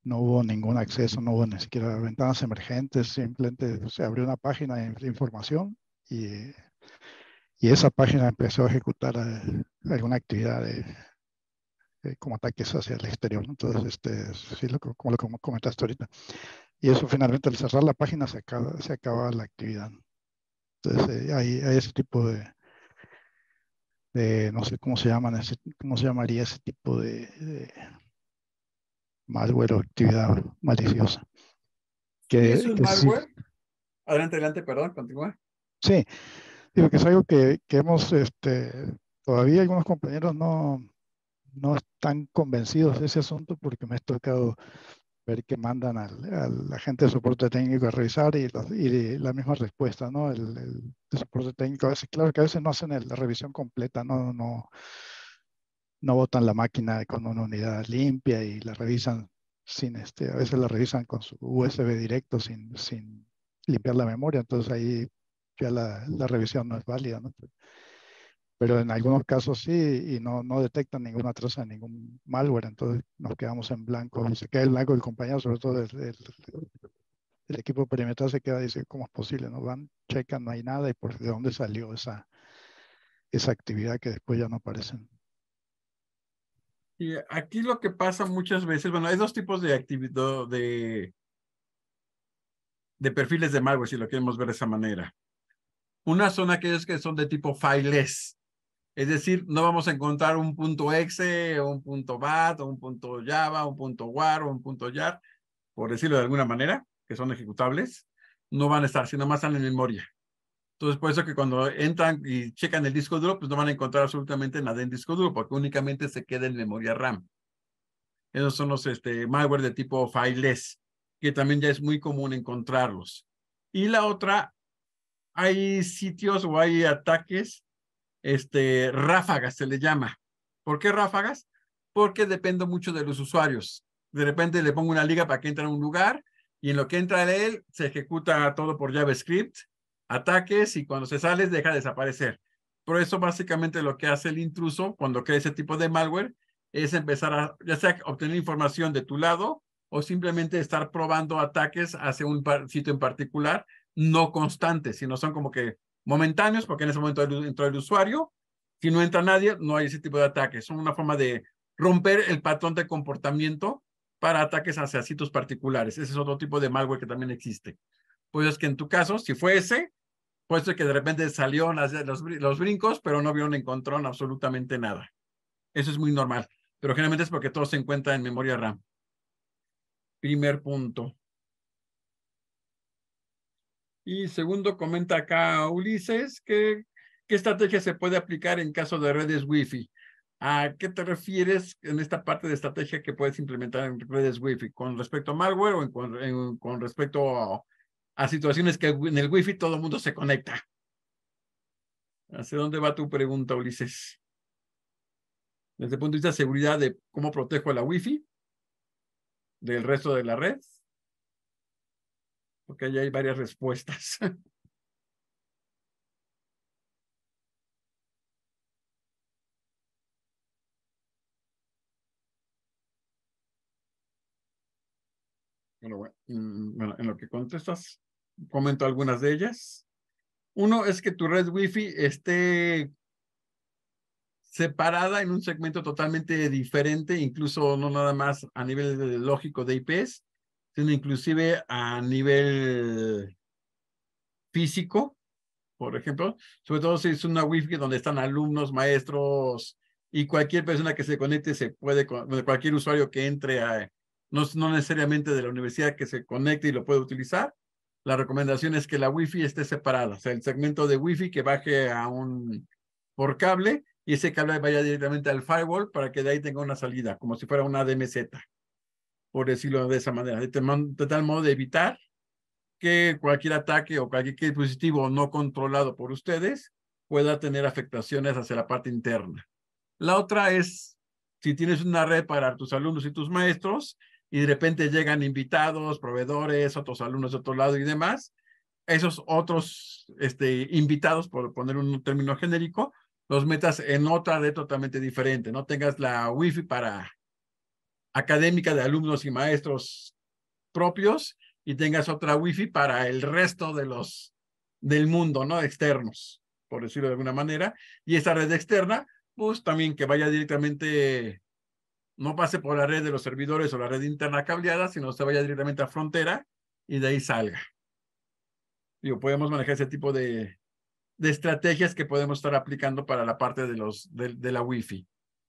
no hubo ningún acceso, no hubo ni siquiera ventanas emergentes, simplemente se abrió una página de información y, y esa página empezó a ejecutar eh, alguna actividad de, de, como ataques hacia el exterior, ¿no? Entonces, este, sí, lo, como lo comentaste ahorita. Y eso finalmente al cerrar la página se acaba, se acaba la actividad. Entonces eh, hay, hay ese tipo de, de, no sé cómo se llaman, ese, cómo se llamaría ese tipo de, de malware o actividad maliciosa. ¿Y Que, eso es que sí, malware? Adelante, adelante, perdón, continúa. sí, digo que es algo que, que hemos, este, todavía algunos compañeros no, no están convencidos de ese asunto porque me ha tocado ver que mandan al, al agente de soporte técnico a revisar y, los, y la misma respuesta, ¿no? El, el de soporte técnico, a veces, claro que a veces no hacen el, la revisión completa, no, no, no botan la máquina con una unidad limpia y la revisan sin, este, a veces la revisan con su U S B directo sin, sin limpiar la memoria, entonces ahí ya la, la revisión no es válida, ¿no? Pero en algunos casos sí, y no, no detectan ninguna traza de ningún malware, entonces nos quedamos en blanco, y se queda en blanco el compañero, sobre todo el, el, el equipo perimetral se queda y dice, ¿cómo es posible? No van, checan, no hay nada, y por de dónde salió esa, esa actividad que después ya no aparecen. Y aquí lo que pasa muchas veces, bueno, hay dos tipos de actividad, de, de perfiles de malware, si lo queremos ver de esa manera. Una son aquellos que son de tipo fileless, es decir, no vamos a encontrar un punto exe, o un punto bat, o un punto java, un punto war, o un punto jar, por decirlo de alguna manera, que son ejecutables, no van a estar, sino más están en memoria. Entonces, por eso que cuando entran y checan el disco duro, pues no van a encontrar absolutamente nada en disco duro, porque únicamente se queda en memoria RAM. Esos son los este, malware de tipo fileless, que también ya es muy común encontrarlos. Y la otra, hay sitios o hay ataques, este, ráfagas se le llama. ¿Por qué ráfagas? Porque depende mucho de los usuarios. De repente le pongo una liga para que entre a un lugar y en lo que entra él se ejecuta todo por JavaScript, ataques, y cuando se sale deja de desaparecer. Por eso básicamente lo que hace el intruso cuando crea ese tipo de malware es empezar a, ya sea obtener información de tu lado o simplemente estar probando ataques hacia un sitio en particular, no constantes, sino son como que momentáneos, porque en ese momento entró el usuario. Si no entra nadie, no hay ese tipo de ataques. Son una forma de romper el patrón de comportamiento para ataques hacia sitios particulares. Ese es otro tipo de malware que también existe. Pues es que en tu caso, si fue ese, puede ser que de repente salió las, los, los brincos, pero no vieron, encontraron absolutamente nada. Eso es muy normal, pero generalmente es porque todo se encuentra en memoria RAM. Primer punto. Y segundo, comenta acá Ulises que qué estrategia se puede aplicar en caso de redes Wi-Fi. ¿A qué te refieres en esta parte de estrategia que puedes implementar en redes Wi-Fi? ¿Con respecto a malware o en, con, en, con respecto a, a situaciones que en el Wi-Fi todo el mundo se conecta? ¿Hacia dónde va tu pregunta, Ulises? Desde el punto de vista de seguridad, de cómo protejo la Wi-Fi del resto de la red. Porque ahí hay varias respuestas. Bueno, bueno, bueno, en lo que contestas, comento algunas de ellas. Uno es que tu red Wi-Fi esté separada en un segmento totalmente diferente, incluso no nada más a nivel lógico de I Ps, sino inclusive a nivel físico, por ejemplo, sobre todo si es una Wi-Fi donde están alumnos, maestros y cualquier persona que se conecte, se puede, cualquier usuario que entre a, no, no necesariamente de la universidad que se conecte y lo puede utilizar. La recomendación es que la Wi-Fi esté separada, o sea, el segmento de Wi-Fi que baje a un, por cable, y ese cable vaya directamente al firewall para que de ahí tenga una salida, como si fuera una D M Z, por decirlo de esa manera, de, de tal modo de evitar que cualquier ataque o cualquier dispositivo no controlado por ustedes pueda tener afectaciones hacia la parte interna. La otra es, si tienes una red para tus alumnos y tus maestros, y de repente llegan invitados, proveedores, otros alumnos de otro lado y demás, esos otros este, invitados, por poner un término genérico, los metas en otra red totalmente diferente. No tengas la Wi-Fi para académica de alumnos y maestros propios y tengas otra Wi-Fi para el resto de los del mundo, ¿no? Externos, por decirlo de alguna manera. Y esa red externa, pues también que vaya directamente, no pase por la red de los servidores o la red interna cableada, sino se vaya directamente a frontera y de ahí salga. Digo, podemos manejar ese tipo de, de estrategias que podemos estar aplicando para la parte de, los, de, de la Wi-Fi.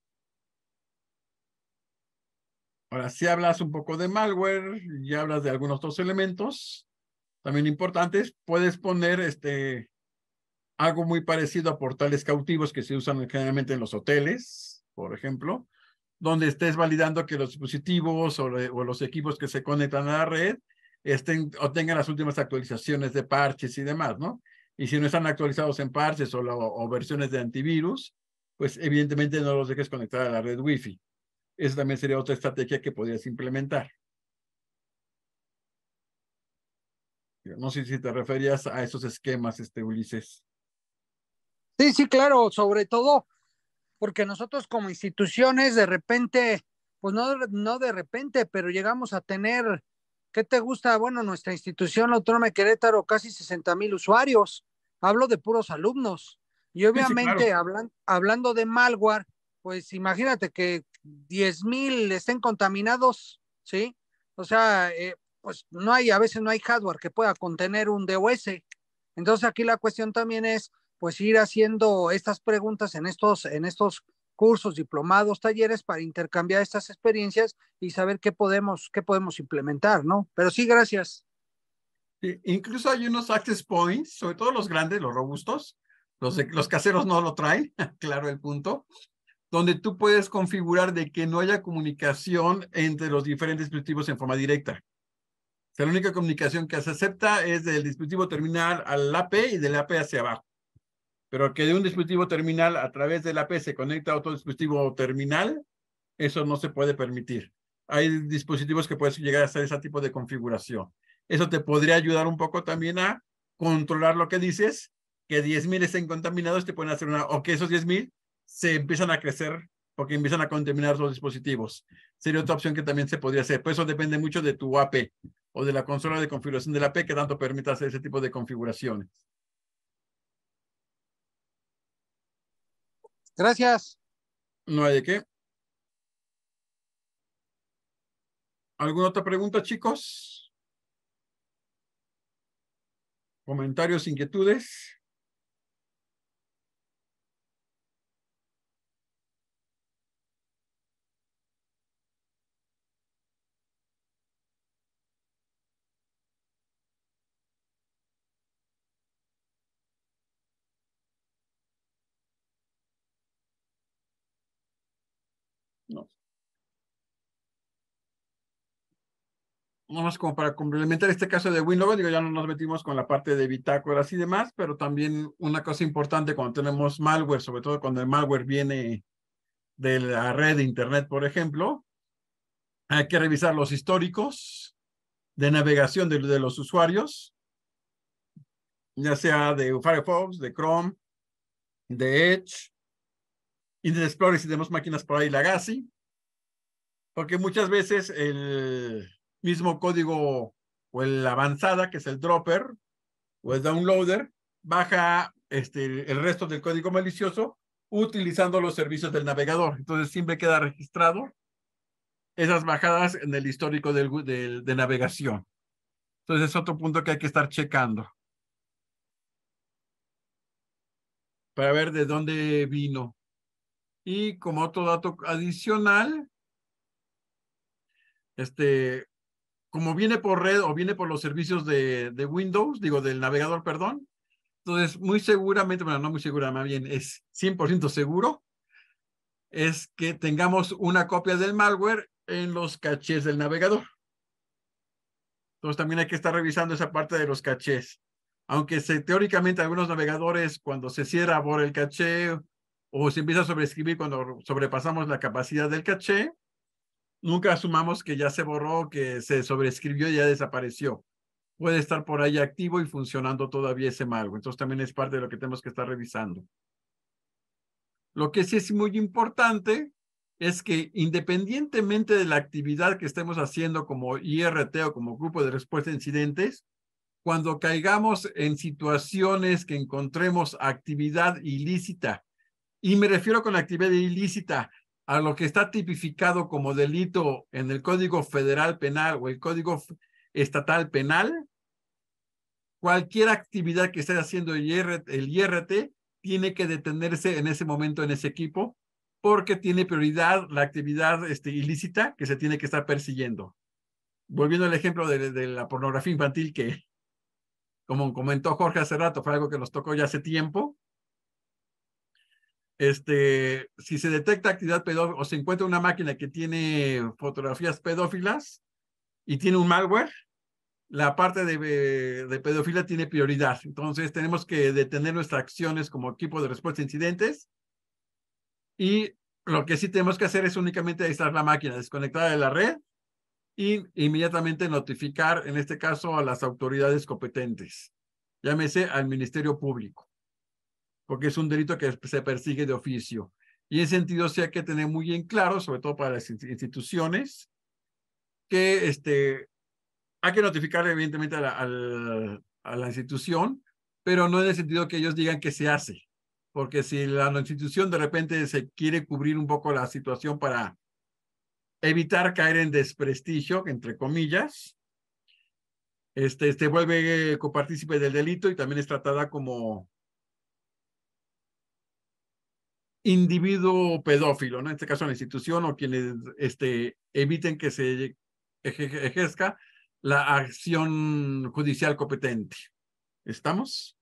Ahora, si hablas un poco de malware y hablas de algunos otros elementos también importantes, puedes poner este, algo muy parecido a portales cautivos que se usan generalmente en los hoteles, por ejemplo, donde estés validando que los dispositivos o, o los equipos que se conectan a la red estén o tengan las últimas actualizaciones de parches y demás, ¿no? Y si no están actualizados en parches o, lo, o versiones de antivirus, pues evidentemente no los dejes conectar a la red Wi-Fi. Esa también sería otra estrategia que podrías implementar. No sé si te referías a esos esquemas, este, Ulises. Sí, sí, claro, sobre todo porque nosotros como instituciones de repente, pues no, no de repente, pero llegamos a tener, ¿qué te gusta? Bueno, nuestra institución Autónoma de Querétaro, casi sesenta mil usuarios. Hablo de puros alumnos. Y Sí, sí, obviamente, claro. hablan, hablando de malware, pues imagínate que diez mil estén contaminados, ¿sí? O sea, eh, pues no hay, a veces no hay hardware que pueda contener un D O S. Entonces aquí la cuestión también es, pues, ir haciendo estas preguntas en estos, en estos cursos, diplomados, talleres para intercambiar estas experiencias y saber qué podemos, qué podemos implementar, ¿no? Pero sí, gracias. Sí, incluso hay unos access points, sobre todo los grandes, los robustos, los, de, los caseros no lo traen, claro el punto, donde tú puedes configurar de que no haya comunicación entre los diferentes dispositivos en forma directa. O sea, la única comunicación que se acepta es del dispositivo terminal al A P y del A P hacia abajo. Pero que de un dispositivo terminal a través del A P se conecta a otro dispositivo terminal, eso no se puede permitir. Hay dispositivos que puedes llegar a hacer ese tipo de configuración. Eso te podría ayudar un poco también a controlar lo que dices, que diez mil estén contaminados, te pueden hacer una, o que esos diez mil se empiezan a crecer porque empiezan a contaminar los dispositivos. Sería otra opción que también se podría hacer. Pues eso depende mucho de tu A P o de la consola de configuración del A P que tanto permita hacer ese tipo de configuraciones. Gracias. No hay de qué. ¿Alguna otra pregunta, chicos? ¿Comentarios, inquietudes? No. Nada más como para complementar este caso de Windows, digo, ya no nos metimos con la parte de bitácoras y demás, pero también una cosa importante cuando tenemos malware, sobre todo cuando el malware viene de la red de Internet, por ejemplo, hay que revisar los históricos de navegación de, de los usuarios, ya sea de Firefox, de Chrome, de Edge, Internet Explorer si tenemos máquinas por ahí, Legacy, porque muchas veces el mismo código o el avanzada, que es el dropper o el downloader, baja este, el resto del código malicioso utilizando los servicios del navegador. Entonces siempre queda registrado esas bajadas en el histórico del, del, de navegación. Entonces es otro punto que hay que estar checando para ver de dónde vino. Y como otro dato adicional, este, como viene por red o viene por los servicios de, de Windows, digo, del navegador, perdón, entonces muy seguramente, bueno, no muy segura, más bien es cien por ciento seguro, es que tengamos una copia del malware en los cachés del navegador. Entonces también hay que estar revisando esa parte de los cachés. Aunque se, teóricamente algunos navegadores cuando se cierra por el caché o se empieza a sobreescribir cuando sobrepasamos la capacidad del caché, nunca asumamos que ya se borró, que se sobreescribió y ya desapareció. Puede estar por ahí activo y funcionando todavía ese malware. Entonces también es parte de lo que tenemos que estar revisando. Lo que sí es muy importante es que independientemente de la actividad que estemos haciendo como I R T o como grupo de respuesta a incidentes, cuando caigamos en situaciones que encontremos actividad ilícita, y me refiero con actividad ilícita a lo que está tipificado como delito en el Código Federal Penal o el Código Estatal Penal, cualquier actividad que esté haciendo el I R T, el I R T tiene que detenerse en ese momento en ese equipo porque tiene prioridad la actividad este, ilícita que se tiene que estar persiguiendo. Volviendo al ejemplo de, de la pornografía infantil que, como comentó Jorge hace rato, fue algo que nos tocó ya hace tiempo. Este, si se detecta actividad pedófila o se encuentra una máquina que tiene fotografías pedófilas y tiene un malware, la parte de, de pedofilia tiene prioridad. Entonces tenemos que detener nuestras acciones como equipo de respuesta a incidentes y lo que sí tenemos que hacer es únicamente aislar la máquina, desconectada de la red y inmediatamente notificar, en este caso, a las autoridades competentes. Llámese al Ministerio Público, porque es un delito que se persigue de oficio. Y en ese sentido sí hay que tener muy bien claro, sobre todo para las instituciones, que este, hay que notificar evidentemente a la, a, a la institución, pero no en el sentido que ellos digan que se hace. Porque si la institución de repente se quiere cubrir un poco la situación para evitar caer en desprestigio, entre comillas, este, este vuelve copartícipe del delito y también es tratada como individuo pedófilo, ¿no? En este caso la institución o quienes este, eviten que se eje, ejerzca la acción judicial competente. ¿Estamos?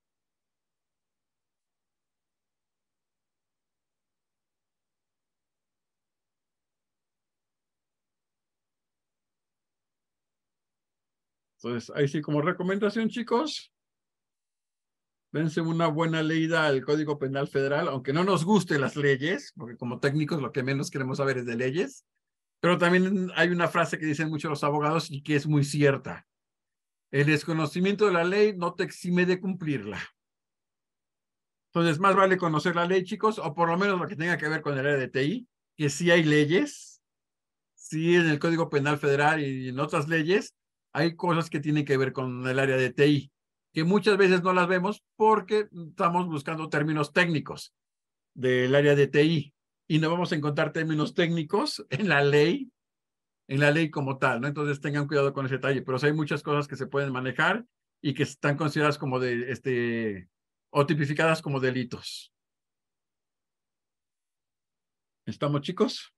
Entonces, ahí sí como recomendación, chicos, dense una buena leída al Código Penal Federal, aunque no nos gusten las leyes, porque como técnicos lo que menos queremos saber es de leyes, pero también hay una frase que dicen muchos los abogados y que es muy cierta. El desconocimiento de la ley no te exime de cumplirla. Entonces, más vale conocer la ley, chicos, o por lo menos lo que tenga que ver con el área de T I, que sí hay leyes, sí en el Código Penal Federal y en otras leyes, hay cosas que tienen que ver con el área de T I, que muchas veces no las vemos porque estamos buscando términos técnicos del área de T I y no vamos a encontrar términos técnicos en la ley, en la ley como tal, ¿no? Entonces tengan cuidado con ese detalle, pero sí hay muchas cosas que se pueden manejar y que están consideradas como de, este, o tipificadas como delitos. ¿Estamos, chicos?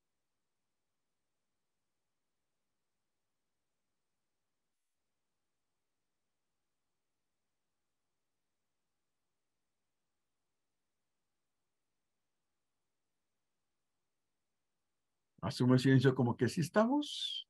Asumo el silencio como que sí estamos.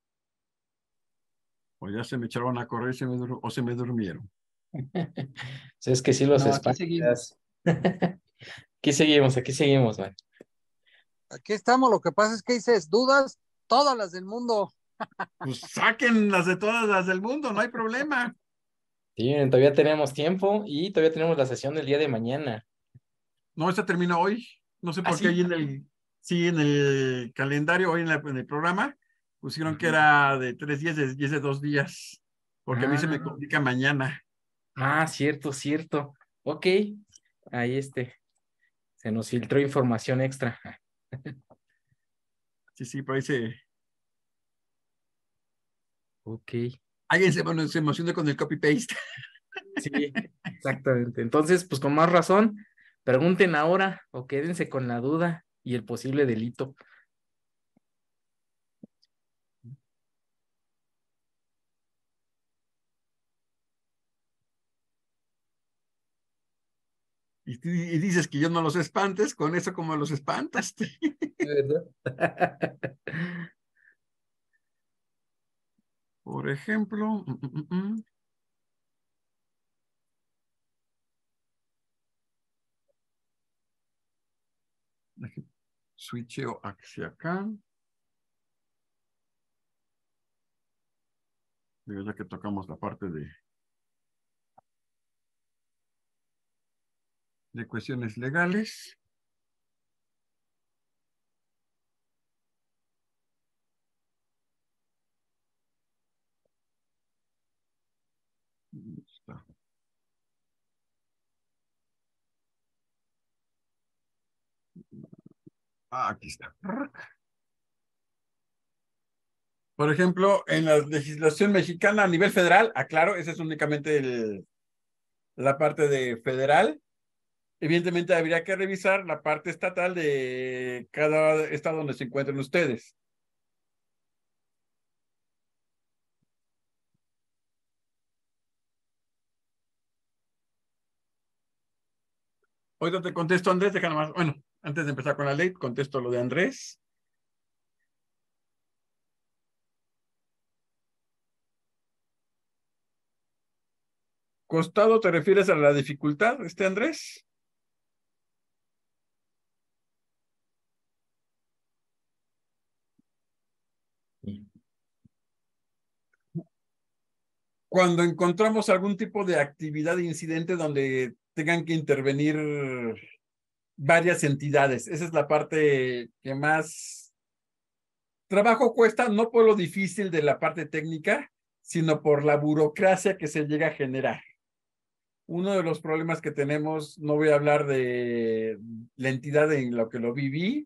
O ya se me echaron a correr se me o se me durmieron. Si es que sí los No, aquí espantas. seguimos. Aquí seguimos, aquí seguimos, man. Aquí estamos, lo que pasa es que dices dudas, todas las del mundo. Pues saquen las de todas las del mundo, no hay problema. Sí, todavía tenemos tiempo y todavía tenemos la sesión del día de mañana. No, esta termina hoy. No sé ¿Ah, por qué ahí sí? en el, sí, en el calendario, hoy en, la, en el programa, pusieron que Ujú. era de tres días y es de dos días, porque a mí se me Ah, complica mañana. ah, cierto, cierto. Ok, ahí este, se nos filtró información extra. Sí, sí, por ahí se... Ok, Alguien se, bueno, se emociona con el copy-paste. sí, exactamente. Entonces, pues con más razón, pregunten ahora o quédense con la duda y el posible delito. Y, y dices que yo no los espantes, con eso como los espantaste. ¿Verdad? Por ejemplo, mm, mm, mm, mm. Switcheo hacia acá. Digo, ya que tocamos la parte de, de cuestiones legales. Ah, aquí está. Por ejemplo, en la legislación mexicana a nivel federal, aclaro, esa es únicamente el, la parte de federal. Evidentemente habría que revisar la parte estatal de cada estado donde se encuentren ustedes. Ahorita te contesto, Andrés, déjame más. Bueno, antes de empezar con la ley, contesto lo de Andrés. ¿Costado te refieres a la dificultad, este Andrés? Cuando encontramos algún tipo de actividad, incidente donde tengan que intervenir varias entidades. Esa es la parte que más trabajo cuesta, no por lo difícil de la parte técnica, sino por la burocracia que se llega a generar. Uno de los problemas que tenemos, no voy a hablar de la entidad en lo que lo viví,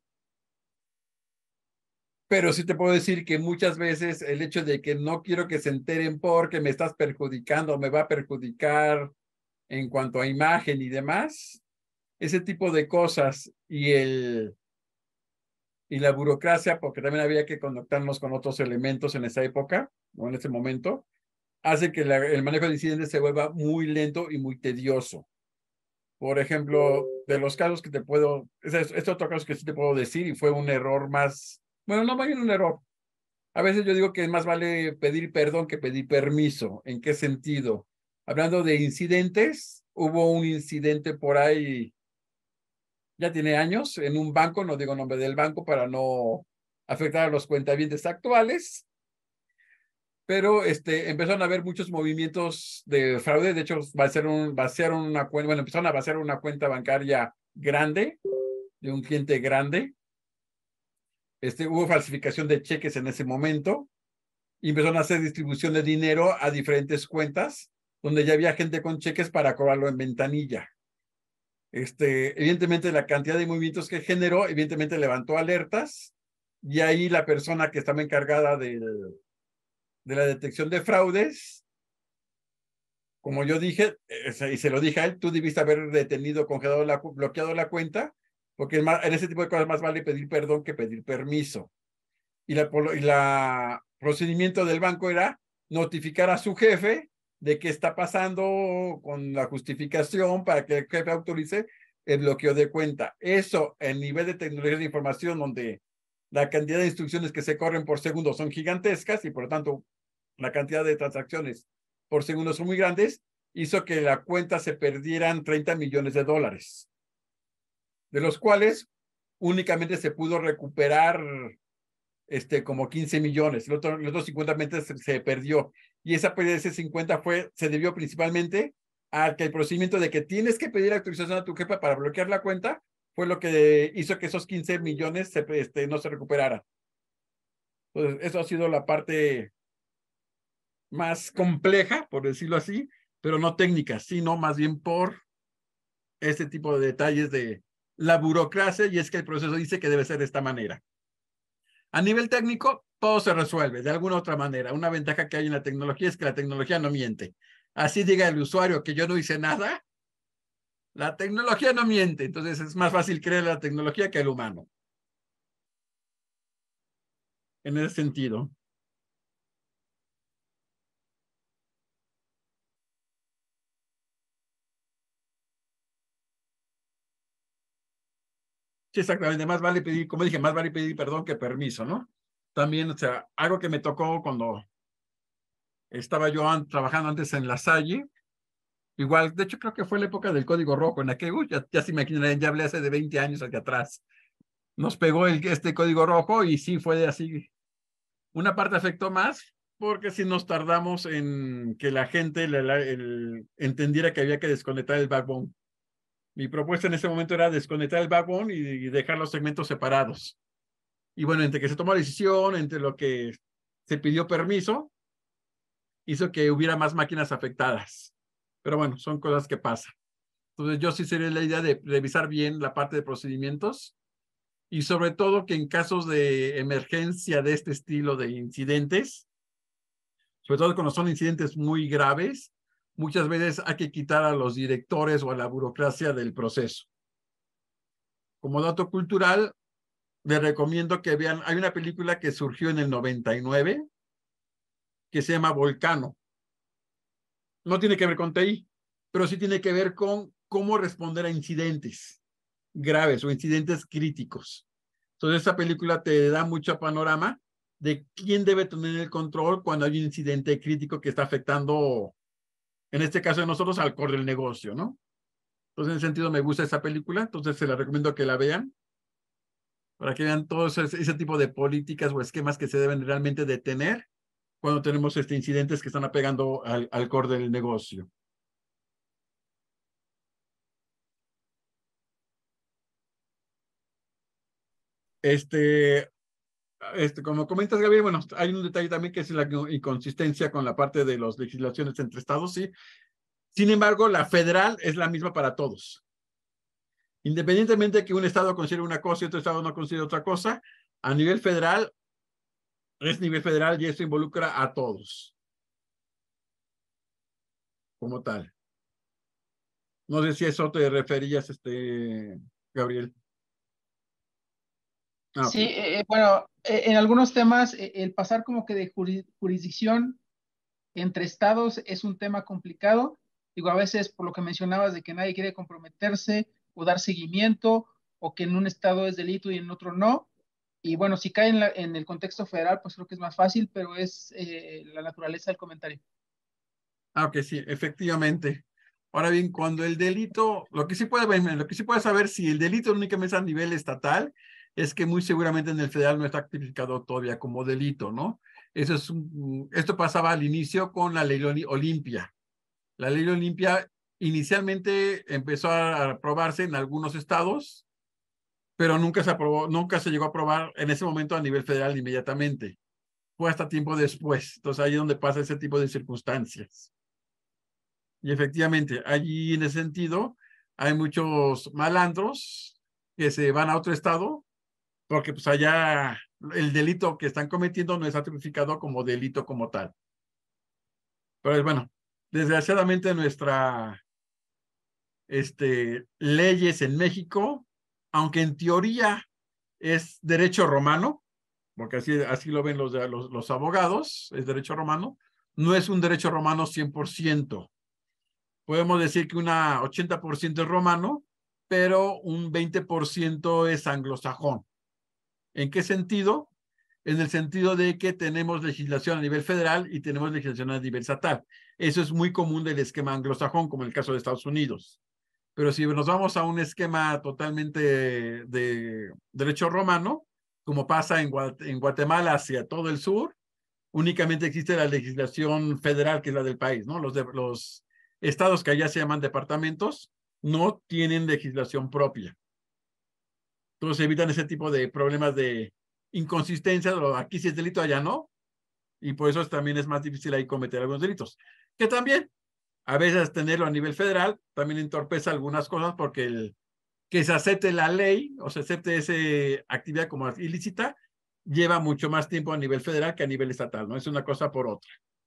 pero sí te puedo decir que muchas veces el hecho de que no quiero que se enteren porque me estás perjudicando, me va a perjudicar en cuanto a imagen y demás, ese tipo de cosas y el y la burocracia, porque también había que conectarnos con otros elementos en esa época o en ese momento, hace que la, el manejo de incidentes se vuelva muy lento y muy tedioso. Por ejemplo, de los casos que te puedo, este es, es otro caso que sí te puedo decir y fue un error más, bueno, no más bien un error. A veces yo digo que más vale pedir perdón que pedir permiso. ¿En qué sentido? Hablando de incidentes, hubo un incidente por ahí, ya tiene años, en un banco, no digo nombre del banco para no afectar a los cuentavientes actuales, pero este, empezaron a haber muchos movimientos de fraude. De hecho, vaciaron, vaciaron una cuenta, bueno, empezaron a vaciar una cuenta bancaria grande, de un cliente grande. Este, hubo falsificación de cheques en ese momento y empezaron a hacer distribución de dinero a diferentes cuentas, donde ya había gente con cheques para cobrarlo en ventanilla. Este, evidentemente, la cantidad de movimientos que generó, evidentemente levantó alertas y ahí la persona que estaba encargada del, de la detección de fraudes, como yo dije, y se lo dije a él, tú debiste haber detenido, congelado, la, bloqueado la cuenta, porque en ese tipo de cosas más vale pedir perdón que pedir permiso. Y la, y la procedimiento del banco era notificar a su jefe de qué está pasando con la justificación para que el jefe autorice el bloqueo de cuenta. Eso, en nivel de tecnología de información, donde la cantidad de instrucciones que se corren por segundo son gigantescas y por lo tanto la cantidad de transacciones por segundo son muy grandes, hizo que la cuenta se perdieran treinta millones de dólares, de los cuales únicamente se pudo recuperar este, como quince millones, el otro, los otros cincuenta se, se perdió. Y esa pérdida de ese cincuenta fue, se debió principalmente a que el procedimiento de que tienes que pedir autorización a tu jefa para bloquear la cuenta fue lo que hizo que esos quince millones se, este, no se recuperaran. Entonces, eso ha sido la parte más compleja, por decirlo así, pero no técnica, sino más bien por este tipo de detalles de la burocracia, y es que el proceso dice que debe ser de esta manera. A nivel técnico, todo se resuelve de alguna otra manera. Una ventaja que hay en la tecnología es que la tecnología no miente. Así diga el usuario que yo no hice nada, la tecnología no miente. Entonces es más fácil creer la tecnología que el humano. En ese sentido. Sí, exactamente. Más vale pedir, como dije, más vale pedir perdón que permiso, ¿no? También, o sea, algo que me tocó cuando estaba yo an trabajando antes en La Salle, igual, de hecho creo que fue la época del Código Rojo, en aquel, uy, ya, ya se imaginan, ya hablé hace de veinte años hacia atrás. Nos pegó el, este Código Rojo y sí fue de así. Una parte afectó más porque si nos tardamos en que la gente le, la, el, entendiera que había que desconectar el backbone. Mi propuesta en ese momento era desconectar el backbone y, y dejar los segmentos separados. Y bueno, entre que se tomó la decisión, entre lo que se pidió permiso, hizo que hubiera más máquinas afectadas. Pero bueno, son cosas que pasan. Entonces yo sí sería la idea de revisar bien la parte de procedimientos y sobre todo que en casos de emergencia de este estilo de incidentes, sobre todo cuando son incidentes muy graves, muchas veces hay que quitar a los directores o a la burocracia del proceso. Como dato cultural, les recomiendo que vean, hay una película que surgió en el noventa y nueve que se llama Volcano. No tiene que ver con T I, pero sí tiene que ver con cómo responder a incidentes graves o incidentes críticos. Entonces, esta película te da mucho panorama de quién debe tener el control cuando hay un incidente crítico que está afectando, en este caso de nosotros, al core del negocio, ¿no? Entonces, en ese sentido, me gusta esa película, entonces se la recomiendo que la vean, para que vean todo ese, ese tipo de políticas o esquemas que se deben realmente detener cuando tenemos este, incidentes que están apegando al, al core del negocio. Este, este, como comentas, Gabriel, bueno, hay un detalle también que es la inconsistencia con la parte de las legislaciones entre estados, sí. Sin embargo, la federal es la misma para todos. Independientemente de que un estado considere una cosa y otro estado no considere otra cosa, a nivel federal, es nivel federal y eso involucra a todos. Como tal. No sé si eso te referías, este, Gabriel. Ah, sí, okay. eh, bueno, eh, en algunos temas eh, el pasar como que de jurisdicción entre estados es un tema complicado. Digo, a veces por lo que mencionabas de que nadie quiere comprometerse o dar seguimiento, o que en un estado es delito y en otro no. Y bueno, si cae en, la, en el contexto federal, pues creo que es más fácil, pero es eh, la naturaleza del comentario. Ah, ok, sí, efectivamente. Ahora bien, cuando el delito, lo que sí puede, lo que sí puede saber si el delito únicamente es a nivel estatal, es que muy seguramente en el federal no está tipificado todavía como delito, ¿no? Eso es un, esto pasaba al inicio con la ley Olimpia. La ley Olimpia inicialmente empezó a aprobarse en algunos estados, pero nunca se aprobó, nunca se llegó a aprobar en ese momento a nivel federal inmediatamente. Fue hasta tiempo después. Entonces ahí es donde pasa ese tipo de circunstancias. Y efectivamente, allí en ese sentido, hay muchos malandros que se van a otro estado porque pues allá el delito que están cometiendo no está tipificado como delito como tal. Pero bueno, desgraciadamente nuestra este, leyes en México, aunque en teoría es derecho romano, porque así, así lo ven los, los, los abogados, es derecho romano, no es un derecho romano cien por ciento. Podemos decir que un ochenta por ciento es romano, pero un veinte por ciento es anglosajón. ¿En qué sentido? En el sentido de que tenemos legislación a nivel federal y tenemos legislación a nivel estatal. Eso es muy común del esquema anglosajón, como en el caso de Estados Unidos. Pero si nos vamos a un esquema totalmente de, de derecho romano, como pasa en, en Guatemala hacia todo el sur, únicamente existe la legislación federal, que es la del país, ¿no? Los, de, los estados que allá se llaman departamentos no tienen legislación propia. Entonces evitan ese tipo de problemas de inconsistencia, aquí sí es delito, allá no, y por eso también es más difícil ahí cometer algunos delitos. Que también, a veces tenerlo a nivel federal, también entorpece algunas cosas porque el que se acepte la ley o se acepte esa actividad como ilícita, lleva mucho más tiempo a nivel federal que a nivel estatal, ¿no? Es una cosa por otra.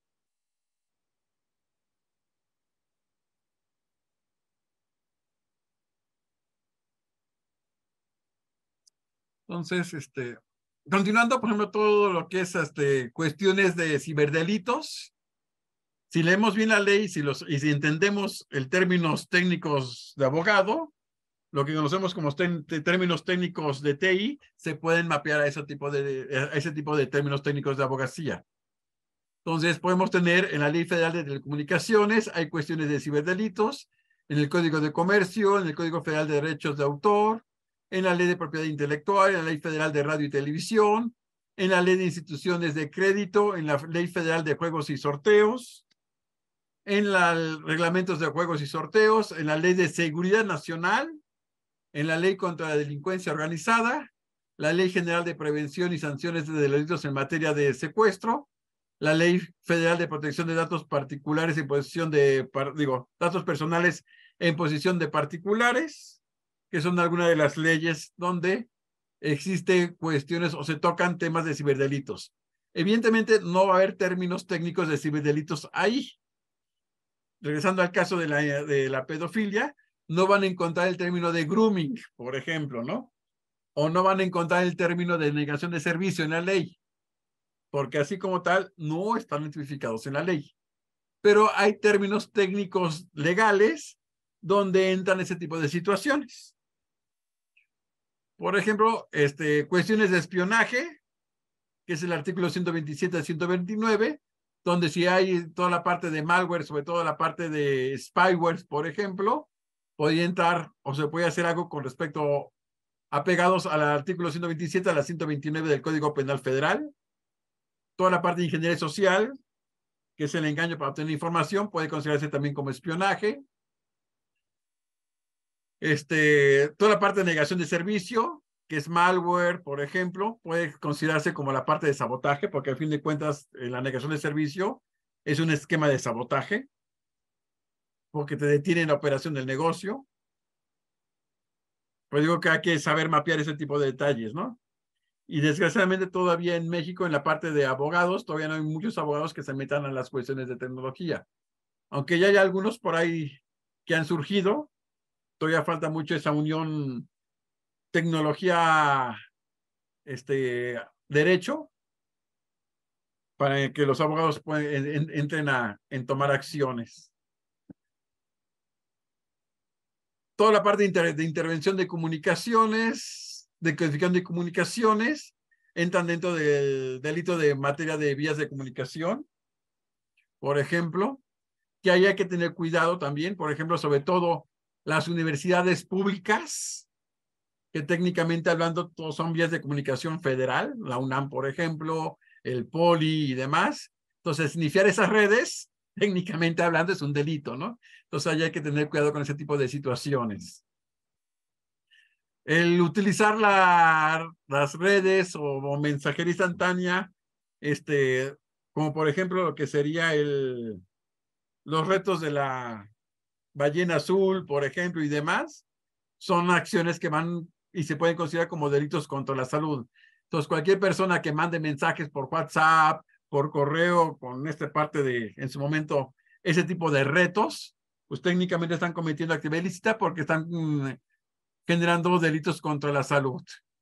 Entonces, este, continuando, por ejemplo, todo lo que es este, cuestiones de ciberdelitos, si leemos bien la ley si los, y si entendemos el términos técnicos de abogado, lo que conocemos como términos técnicos de T I, se pueden mapear a ese tipo de, a ese tipo de términos técnicos de abogacía. Entonces, podemos tener en la Ley Federal de Telecomunicaciones, hay cuestiones de ciberdelitos, en el Código de Comercio, en el Código Federal de Derechos de Autor, en la Ley de Propiedad Intelectual, en la Ley Federal de Radio y Televisión, en la Ley de Instituciones de Crédito, en la Ley Federal de Juegos y Sorteos, en los reglamentos de juegos y sorteos, en la Ley de Seguridad Nacional, en la Ley contra la Delincuencia Organizada, la Ley General de Prevención y Sanciones de Delitos en materia de secuestro, la Ley Federal de Protección de Datos Particulares en posesión de, digo, datos personales en posesión de particulares, que son algunas de las leyes donde existen cuestiones o se tocan temas de ciberdelitos. Evidentemente no va a haber términos técnicos de ciberdelitos ahí. Regresando al caso de la, de la pedofilia, no van a encontrar el término de grooming, por ejemplo, ¿no? O no van a encontrar el término de negación de servicio en la ley, porque así como tal no están tipificados en la ley. Pero hay términos técnicos legales donde entran ese tipo de situaciones. Por ejemplo, este, cuestiones de espionaje, que es el artículo ciento veintisiete al ciento veintinueve, donde si hay toda la parte de malware, sobre todo la parte de spyware, por ejemplo, podría entrar o se puede hacer algo con respecto apegados al artículo ciento veintisiete a la ciento veintinueve del Código Penal Federal. Toda la parte de ingeniería social, que es el engaño para obtener información, puede considerarse también como espionaje. Este, toda la parte de negación de servicio, que es malware, por ejemplo, puede considerarse como la parte de sabotaje, porque al fin de cuentas la negación de servicio es un esquema de sabotaje, porque te detiene la operación del negocio. Pues digo que hay que saber mapear ese tipo de detalles, ¿no? Y desgraciadamente todavía en México, en la parte de abogados, todavía no hay muchos abogados que se metan a las cuestiones de tecnología. Aunque ya hay algunos por ahí que han surgido, todavía falta mucho esa unión tecnología, este, derecho, para que los abogados pueden, en, entren a, en tomar acciones. Toda la parte de, inter, de intervención de comunicaciones, de codificación de comunicaciones, entran dentro del delito de materia de vías de comunicación, por ejemplo, que ahí hay que tener cuidado también, por ejemplo, sobre todo las universidades públicas, que técnicamente hablando todos son vías de comunicación federal, la UNAM, por ejemplo, el Poli y demás. Entonces, iniciar esas redes, técnicamente hablando, es un delito, ¿no? Entonces, ahí hay que tener cuidado con ese tipo de situaciones. El utilizar la, las redes o, o mensajería instantánea, este, como por ejemplo lo que sería el, los retos de la ballena azul, por ejemplo, y demás, son acciones que van y se pueden considerar como delitos contra la salud. Entonces, cualquier persona que mande mensajes por WhatsApp, por correo, con esta parte de, en su momento, ese tipo de retos, pues técnicamente están cometiendo actividad ilícita porque están mmm, generando delitos contra la salud.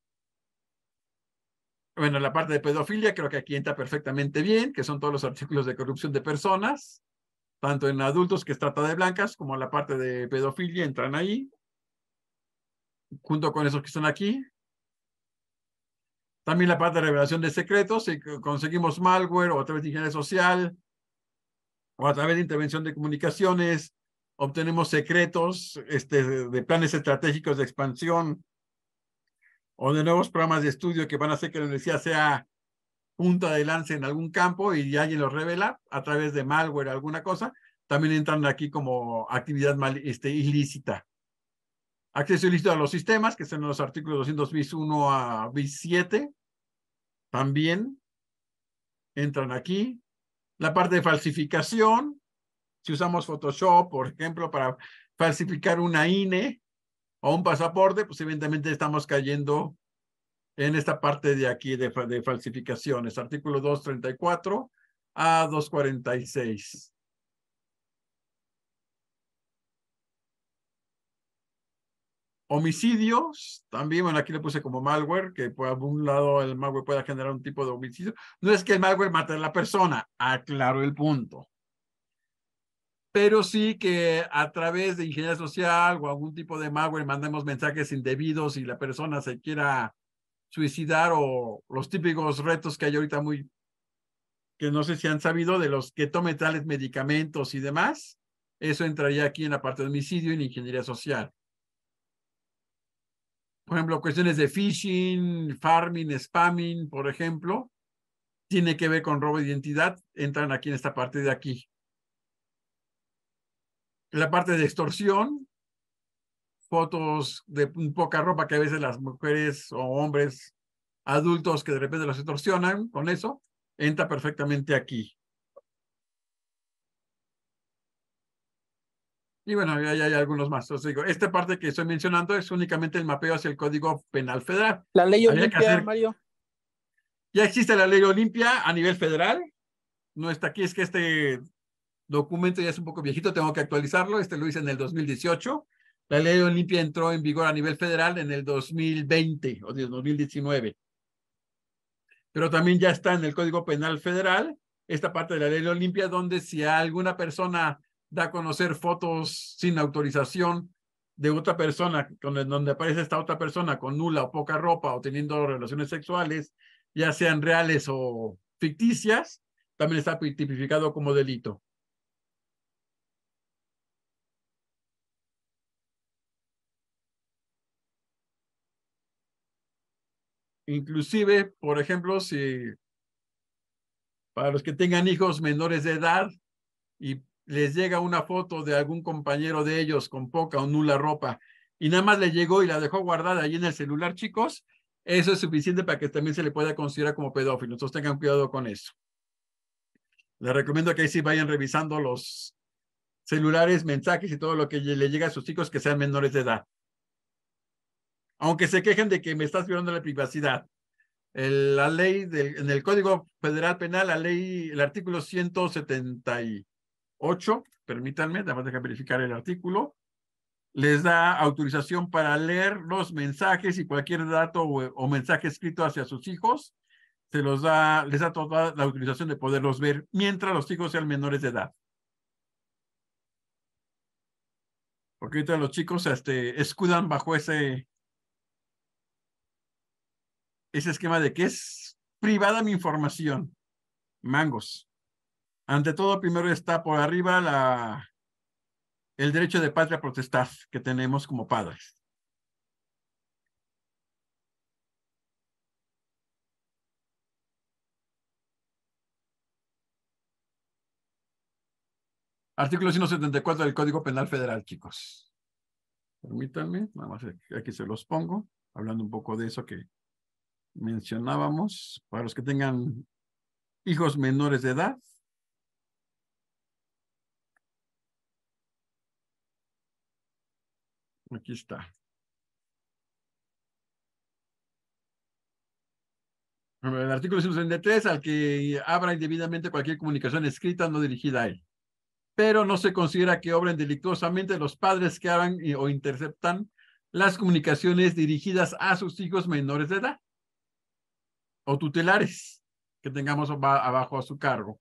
Bueno, la parte de pedofilia creo que aquí entra perfectamente bien, que son todos los artículos de corrupción de personas, tanto en adultos, que es trata de blancas, como la parte de pedofilia entran ahí, junto con esos que están aquí. También la parte de revelación de secretos, si conseguimos malware o a través de ingeniería social o a través de intervención de comunicaciones, obtenemos secretos este, de planes estratégicos de expansión o de nuevos programas de estudio que van a hacer que la universidad sea punta de lanza en algún campo y alguien los revela a través de malware o alguna cosa, también entran aquí como actividad mal, este, ilícita. Acceso ilícito a los sistemas, que son los artículos doscientos bis uno a bis siete, también entran aquí. La parte de falsificación, si usamos Photoshop, por ejemplo, para falsificar una I N E o un pasaporte, pues evidentemente estamos cayendo en esta parte de aquí de, de falsificaciones, artículo doscientos treinta y cuatro a doscientos cuarenta y seis. Homicidios, también, bueno, aquí le puse como malware, que por algún lado el malware pueda generar un tipo de homicidio. No es que el malware mate a la persona, aclaro el punto. Pero sí que a través de ingeniería social o algún tipo de malware mandemos mensajes indebidos y la persona se quiera suicidar, o los típicos retos que hay ahorita muy, que no sé si han sabido, de los que tomen tales medicamentos y demás. Eso entraría aquí en la parte de homicidio y en ingeniería social. Por ejemplo, cuestiones de phishing, farming, spamming, por ejemplo, tiene que ver con robo de identidad, entran aquí en esta parte de aquí. La parte de extorsión, fotos de poca ropa que a veces las mujeres o hombres adultos que de repente los extorsionan, con eso, entra perfectamente aquí. Y bueno, ya, ya hay algunos más. Os digo, esta parte que estoy mencionando es únicamente el mapeo hacia el Código Penal Federal. La ley Habría que Olimpia, hacer... Mario. Ya existe la ley Olimpia a nivel federal. No está aquí, es que este documento ya es un poco viejito, tengo que actualizarlo. Este lo hice en el dos mil dieciocho. La ley Olimpia entró en vigor a nivel federal en el dos mil veinte o dos mil diecinueve. Pero también ya está en el Código Penal Federal esta parte de la ley Olimpia, donde si alguna persona da a conocer fotos sin autorización de otra persona, donde, donde aparece esta otra persona con nula o poca ropa o teniendo relaciones sexuales, ya sean reales o ficticias, también está tipificado como delito. Inclusive, por ejemplo, si para los que tengan hijos menores de edad y les llega una foto de algún compañero de ellos con poca o nula ropa y nada más le llegó y la dejó guardada ahí en el celular, chicos, eso es suficiente para que también se le pueda considerar como pedófilo. Entonces tengan cuidado con eso. Les recomiendo que ahí sí vayan revisando los celulares, mensajes y todo lo que le llega a sus hijos que sean menores de edad. Aunque se quejen de que me estás violando la privacidad. El, la ley del, en el Código Federal Penal, la ley, el artículo ciento setenta y ocho, permítanme, además dejar verificar el artículo, les da autorización para leer los mensajes y cualquier dato o, o mensaje escrito hacia sus hijos, se los da, les da toda la autorización de poderlos ver mientras los hijos sean menores de edad. Porque ahorita los chicos este, escudan bajo ese, ese esquema de que es privada mi información. Mangos. Ante todo, primero está por arriba la, el derecho de patria potestad que tenemos como padres. Artículo ciento setenta y cuatro del Código Penal Federal, chicos. Permítanme, nada más aquí se los pongo, hablando un poco de eso que mencionábamos. Para los que tengan hijos menores de edad, aquí está. El artículo ciento setenta y tres, al que abra indebidamente cualquier comunicación escrita no dirigida a él. Pero no se considera que obren delictuosamente los padres que hagan o interceptan las comunicaciones dirigidas a sus hijos menores de edad o tutelares que tengamos abajo a su cargo.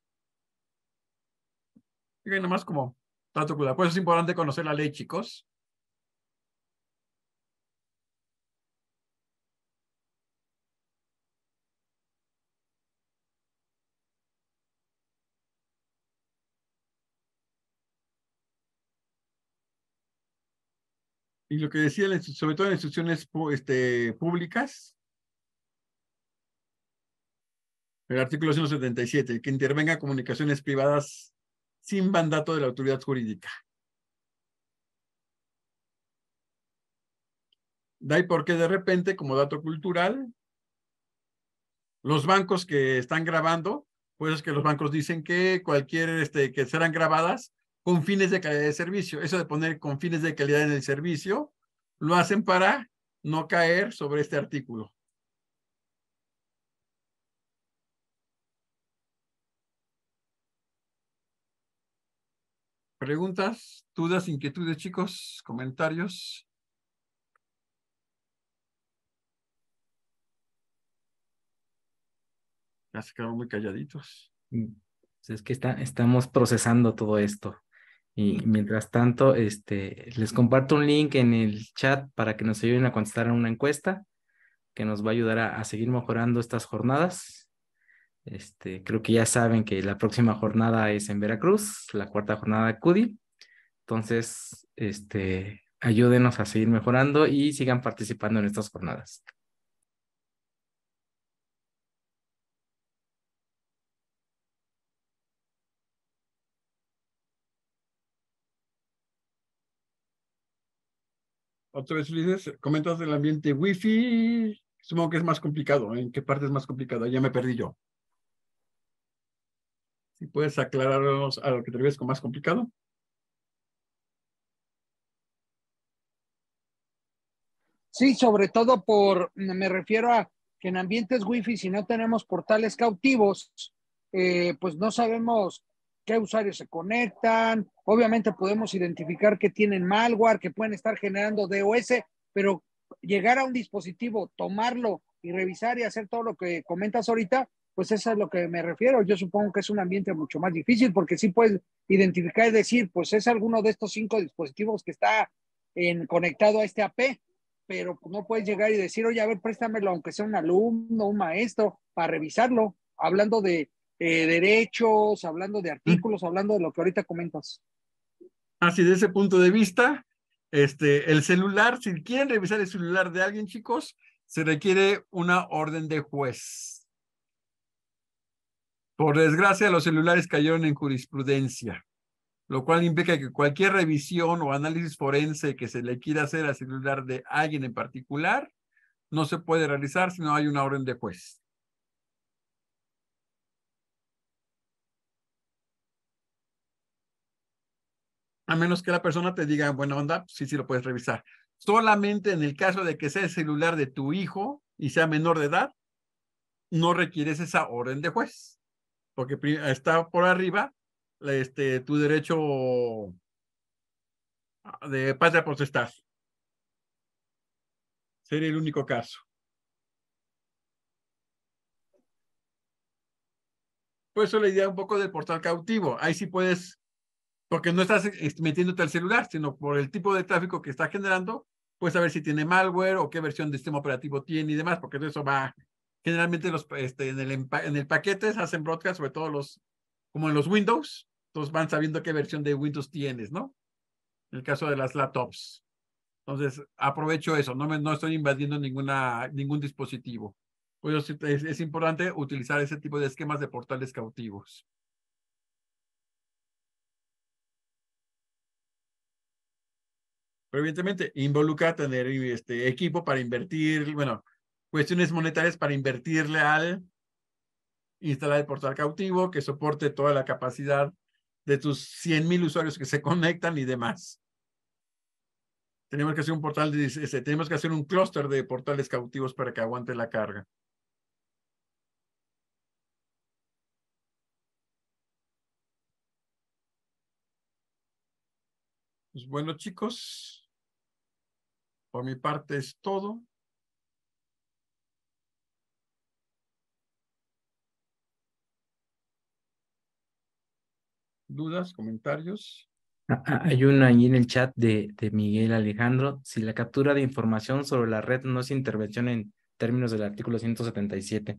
Y nada más como dato cultural. Por eso es importante conocer la ley, chicos. Y lo que decía, sobre todo en instituciones este, públicas, el artículo ciento setenta y siete, el que intervenga comunicaciones privadas sin mandato de la autoridad jurídica. De ahí porque de repente, como dato cultural, los bancos que están grabando, pues es que los bancos dicen que cualquier, este, que serán grabadas con fines de calidad de servicio. Eso de poner con fines de calidad en el servicio, lo hacen para no caer sobre este artículo. ¿Preguntas, dudas, inquietudes, chicos? ¿Comentarios? Ya se quedaron muy calladitos. Pues es que está, estamos procesando todo esto. Y mientras tanto, este, les comparto un link en el chat para que nos ayuden a contestar a una encuesta que nos va a ayudar a, a seguir mejorando estas jornadas. Este, creo que ya saben que la próxima jornada es en Veracruz, la cuarta jornada de C U D I. Entonces, este, ayúdenos a seguir mejorando y sigan participando en estas jornadas. Otra vez, Ulises, comentas del ambiente Wi-Fi. Supongo que es más complicado. ¿En qué parte es más complicado? Ya me perdí yo. Si puedes aclararnos a lo que te ves con más complicado. Sí, sobre todo por, me refiero a que en ambientes wifi, si no tenemos portales cautivos, eh, pues no sabemos qué usuarios se conectan. Obviamente podemos identificar que tienen malware, que pueden estar generando D O S, pero llegar a un dispositivo, tomarlo y revisar y hacer todo lo que comentas ahorita, pues eso es a lo que me refiero. Yo supongo que es un ambiente mucho más difícil porque sí puedes identificar y decir, pues es alguno de estos cinco dispositivos que está en, conectado a este A P, pero no puedes llegar y decir, oye, a ver, préstamelo, aunque sea un alumno, un maestro, para revisarlo, hablando de eh, derechos, hablando de Mm. artículos, hablando de lo que ahorita comentas. Así, de ese punto de vista, este, el celular, si quieren revisar el celular de alguien, chicos, se requiere una orden de juez. Por desgracia, los celulares cayeron en jurisprudencia, lo cual implica que cualquier revisión o análisis forense que se le quiera hacer al celular de alguien en particular no se puede realizar si no hay una orden de juez. A menos que la persona te diga, buena onda, sí, sí lo puedes revisar. Solamente en el caso de que sea el celular de tu hijo y sea menor de edad, no requieres esa orden de juez, porque está por arriba este, tu derecho de patria potestad. Sería el único caso. Por eso la idea un poco del portal cautivo. Ahí sí puedes, porque no estás metiéndote al celular, sino por el tipo de tráfico que está generando, puedes saber si tiene malware o qué versión de sistema operativo tiene y demás, porque de eso va. Generalmente los, este, en, el, en el paquete se hacen broadcast, sobre todo los, como en los Windows, entonces van sabiendo qué versión de Windows tienes, ¿no? En el caso de las laptops. Entonces, aprovecho eso, no, me, no estoy invadiendo ninguna, ningún dispositivo. Por eso es, es importante utilizar ese tipo de esquemas de portales cautivos. Pero evidentemente involucra tener este equipo para invertir, bueno, cuestiones monetarias para invertirle al instalar el portal cautivo, que soporte toda la capacidad de tus cien mil usuarios que se conectan y demás. Tenemos que hacer un portal, de, este, tenemos que hacer un clúster de portales cautivos para que aguante la carga. Pues bueno, chicos, por mi parte es todo. ¿Dudas, comentarios? Hay una ahí en el chat de, de Miguel Alejandro. Si la captura de información sobre la red no es intervención en términos del artículo ciento setenta y siete.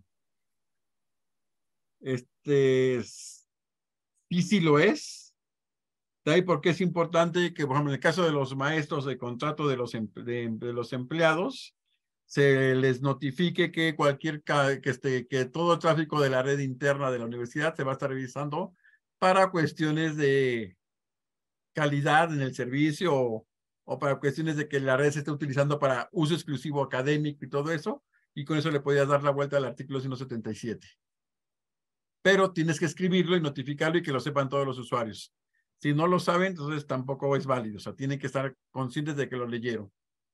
Este, sí, sí lo es. De ahí porque es importante que, por ejemplo, en el caso de los maestros de contrato de los, de, de los empleados, se les notifique que cualquier, que, este, que todo el tráfico de la red interna de la universidad se va a estar revisando para cuestiones de calidad en el servicio o, o para cuestiones de que la red se esté utilizando para uso exclusivo académico y todo eso, y con eso le podías dar la vuelta al artículo ciento setenta y siete. Pero tienes que escribirlo y notificarlo y que lo sepan todos los usuarios. Si no lo saben, entonces tampoco es válido. O sea, tienen que estar conscientes de que lo leyeron.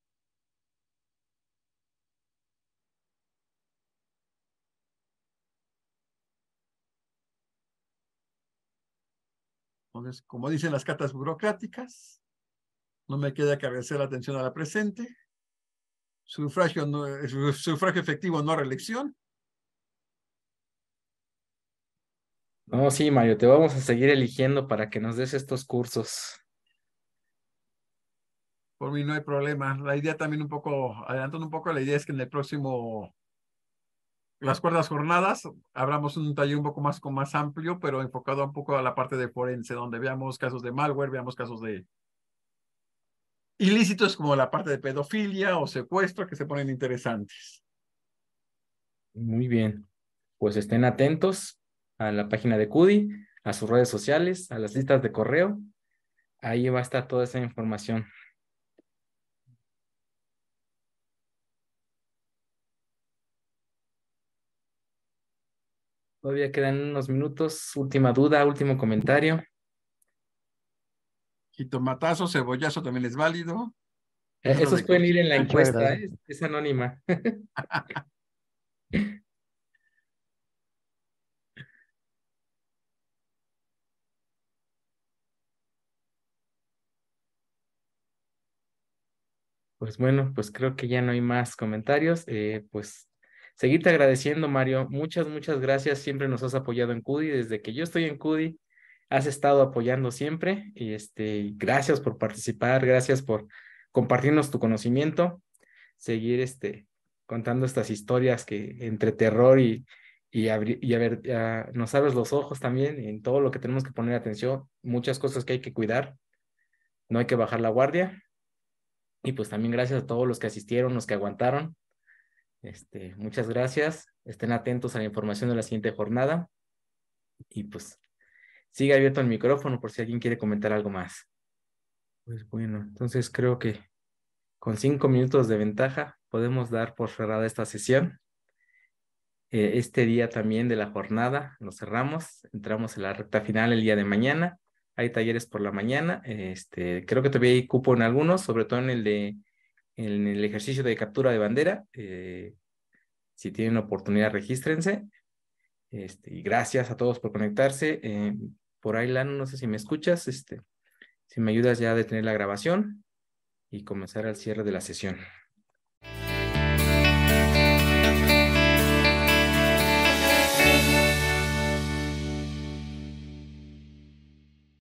Entonces, como dicen las cartas burocráticas, no me queda que agradecer la atención a la presente. Sufragio, no, sufragio efectivo, no reelección. No, sí, Mario, te vamos a seguir eligiendo para que nos des estos cursos. Por mí no hay problema. La idea también un poco, adelantando un poco, la idea es que en el próximo, las cuartas jornadas, abramos un taller un poco más, con más amplio, pero enfocado un poco a la parte de forense, donde veamos casos de malware, veamos casos de ilícitos como la parte de pedofilia o secuestro que se ponen interesantes. Muy bien. Pues estén atentos a la página de CUDI, a sus redes sociales, a las listas de correo. Ahí va a estar toda esa información. Todavía quedan unos minutos. Última duda, último comentario. Jitomatazo, cebollazo también es válido. Eh, Esos Esos pueden ricos. ir en la Muchas encuesta, gracias. ¿eh? Es anónima. Pues bueno, pues creo que ya no hay más comentarios. Eh, pues seguirte agradeciendo, Mario. Muchas, muchas gracias. Siempre nos has apoyado en Cudi. Desde que yo estoy en Cudi, has estado apoyando siempre. Y este, gracias por participar, gracias por compartirnos tu conocimiento, seguir este, contando estas historias que entre terror y, y, abri- y a ver, ya nos abres los ojos también en todo lo que tenemos que poner atención, muchas cosas que hay que cuidar, no hay que bajar la guardia. Y pues también gracias a todos los que asistieron, los que aguantaron. Este, muchas gracias. Estén atentos a la información de la siguiente jornada. Y pues sigue abierto el micrófono por si alguien quiere comentar algo más. Pues bueno, entonces creo que con cinco minutos de ventaja podemos dar por cerrada esta sesión. Eh, este día también de la jornada lo cerramos. Entramos en la recta final el día de mañana. Hay talleres por la mañana. Este, creo que todavía hay cupo en algunos, sobre todo en el de en el ejercicio de captura de bandera. Eh, si tienen oportunidad, regístrense. Este, y gracias a todos por conectarse. Eh, por ahí, Lano, no sé si me escuchas, este, si me ayudas ya a detener la grabación y comenzar el cierre de la sesión.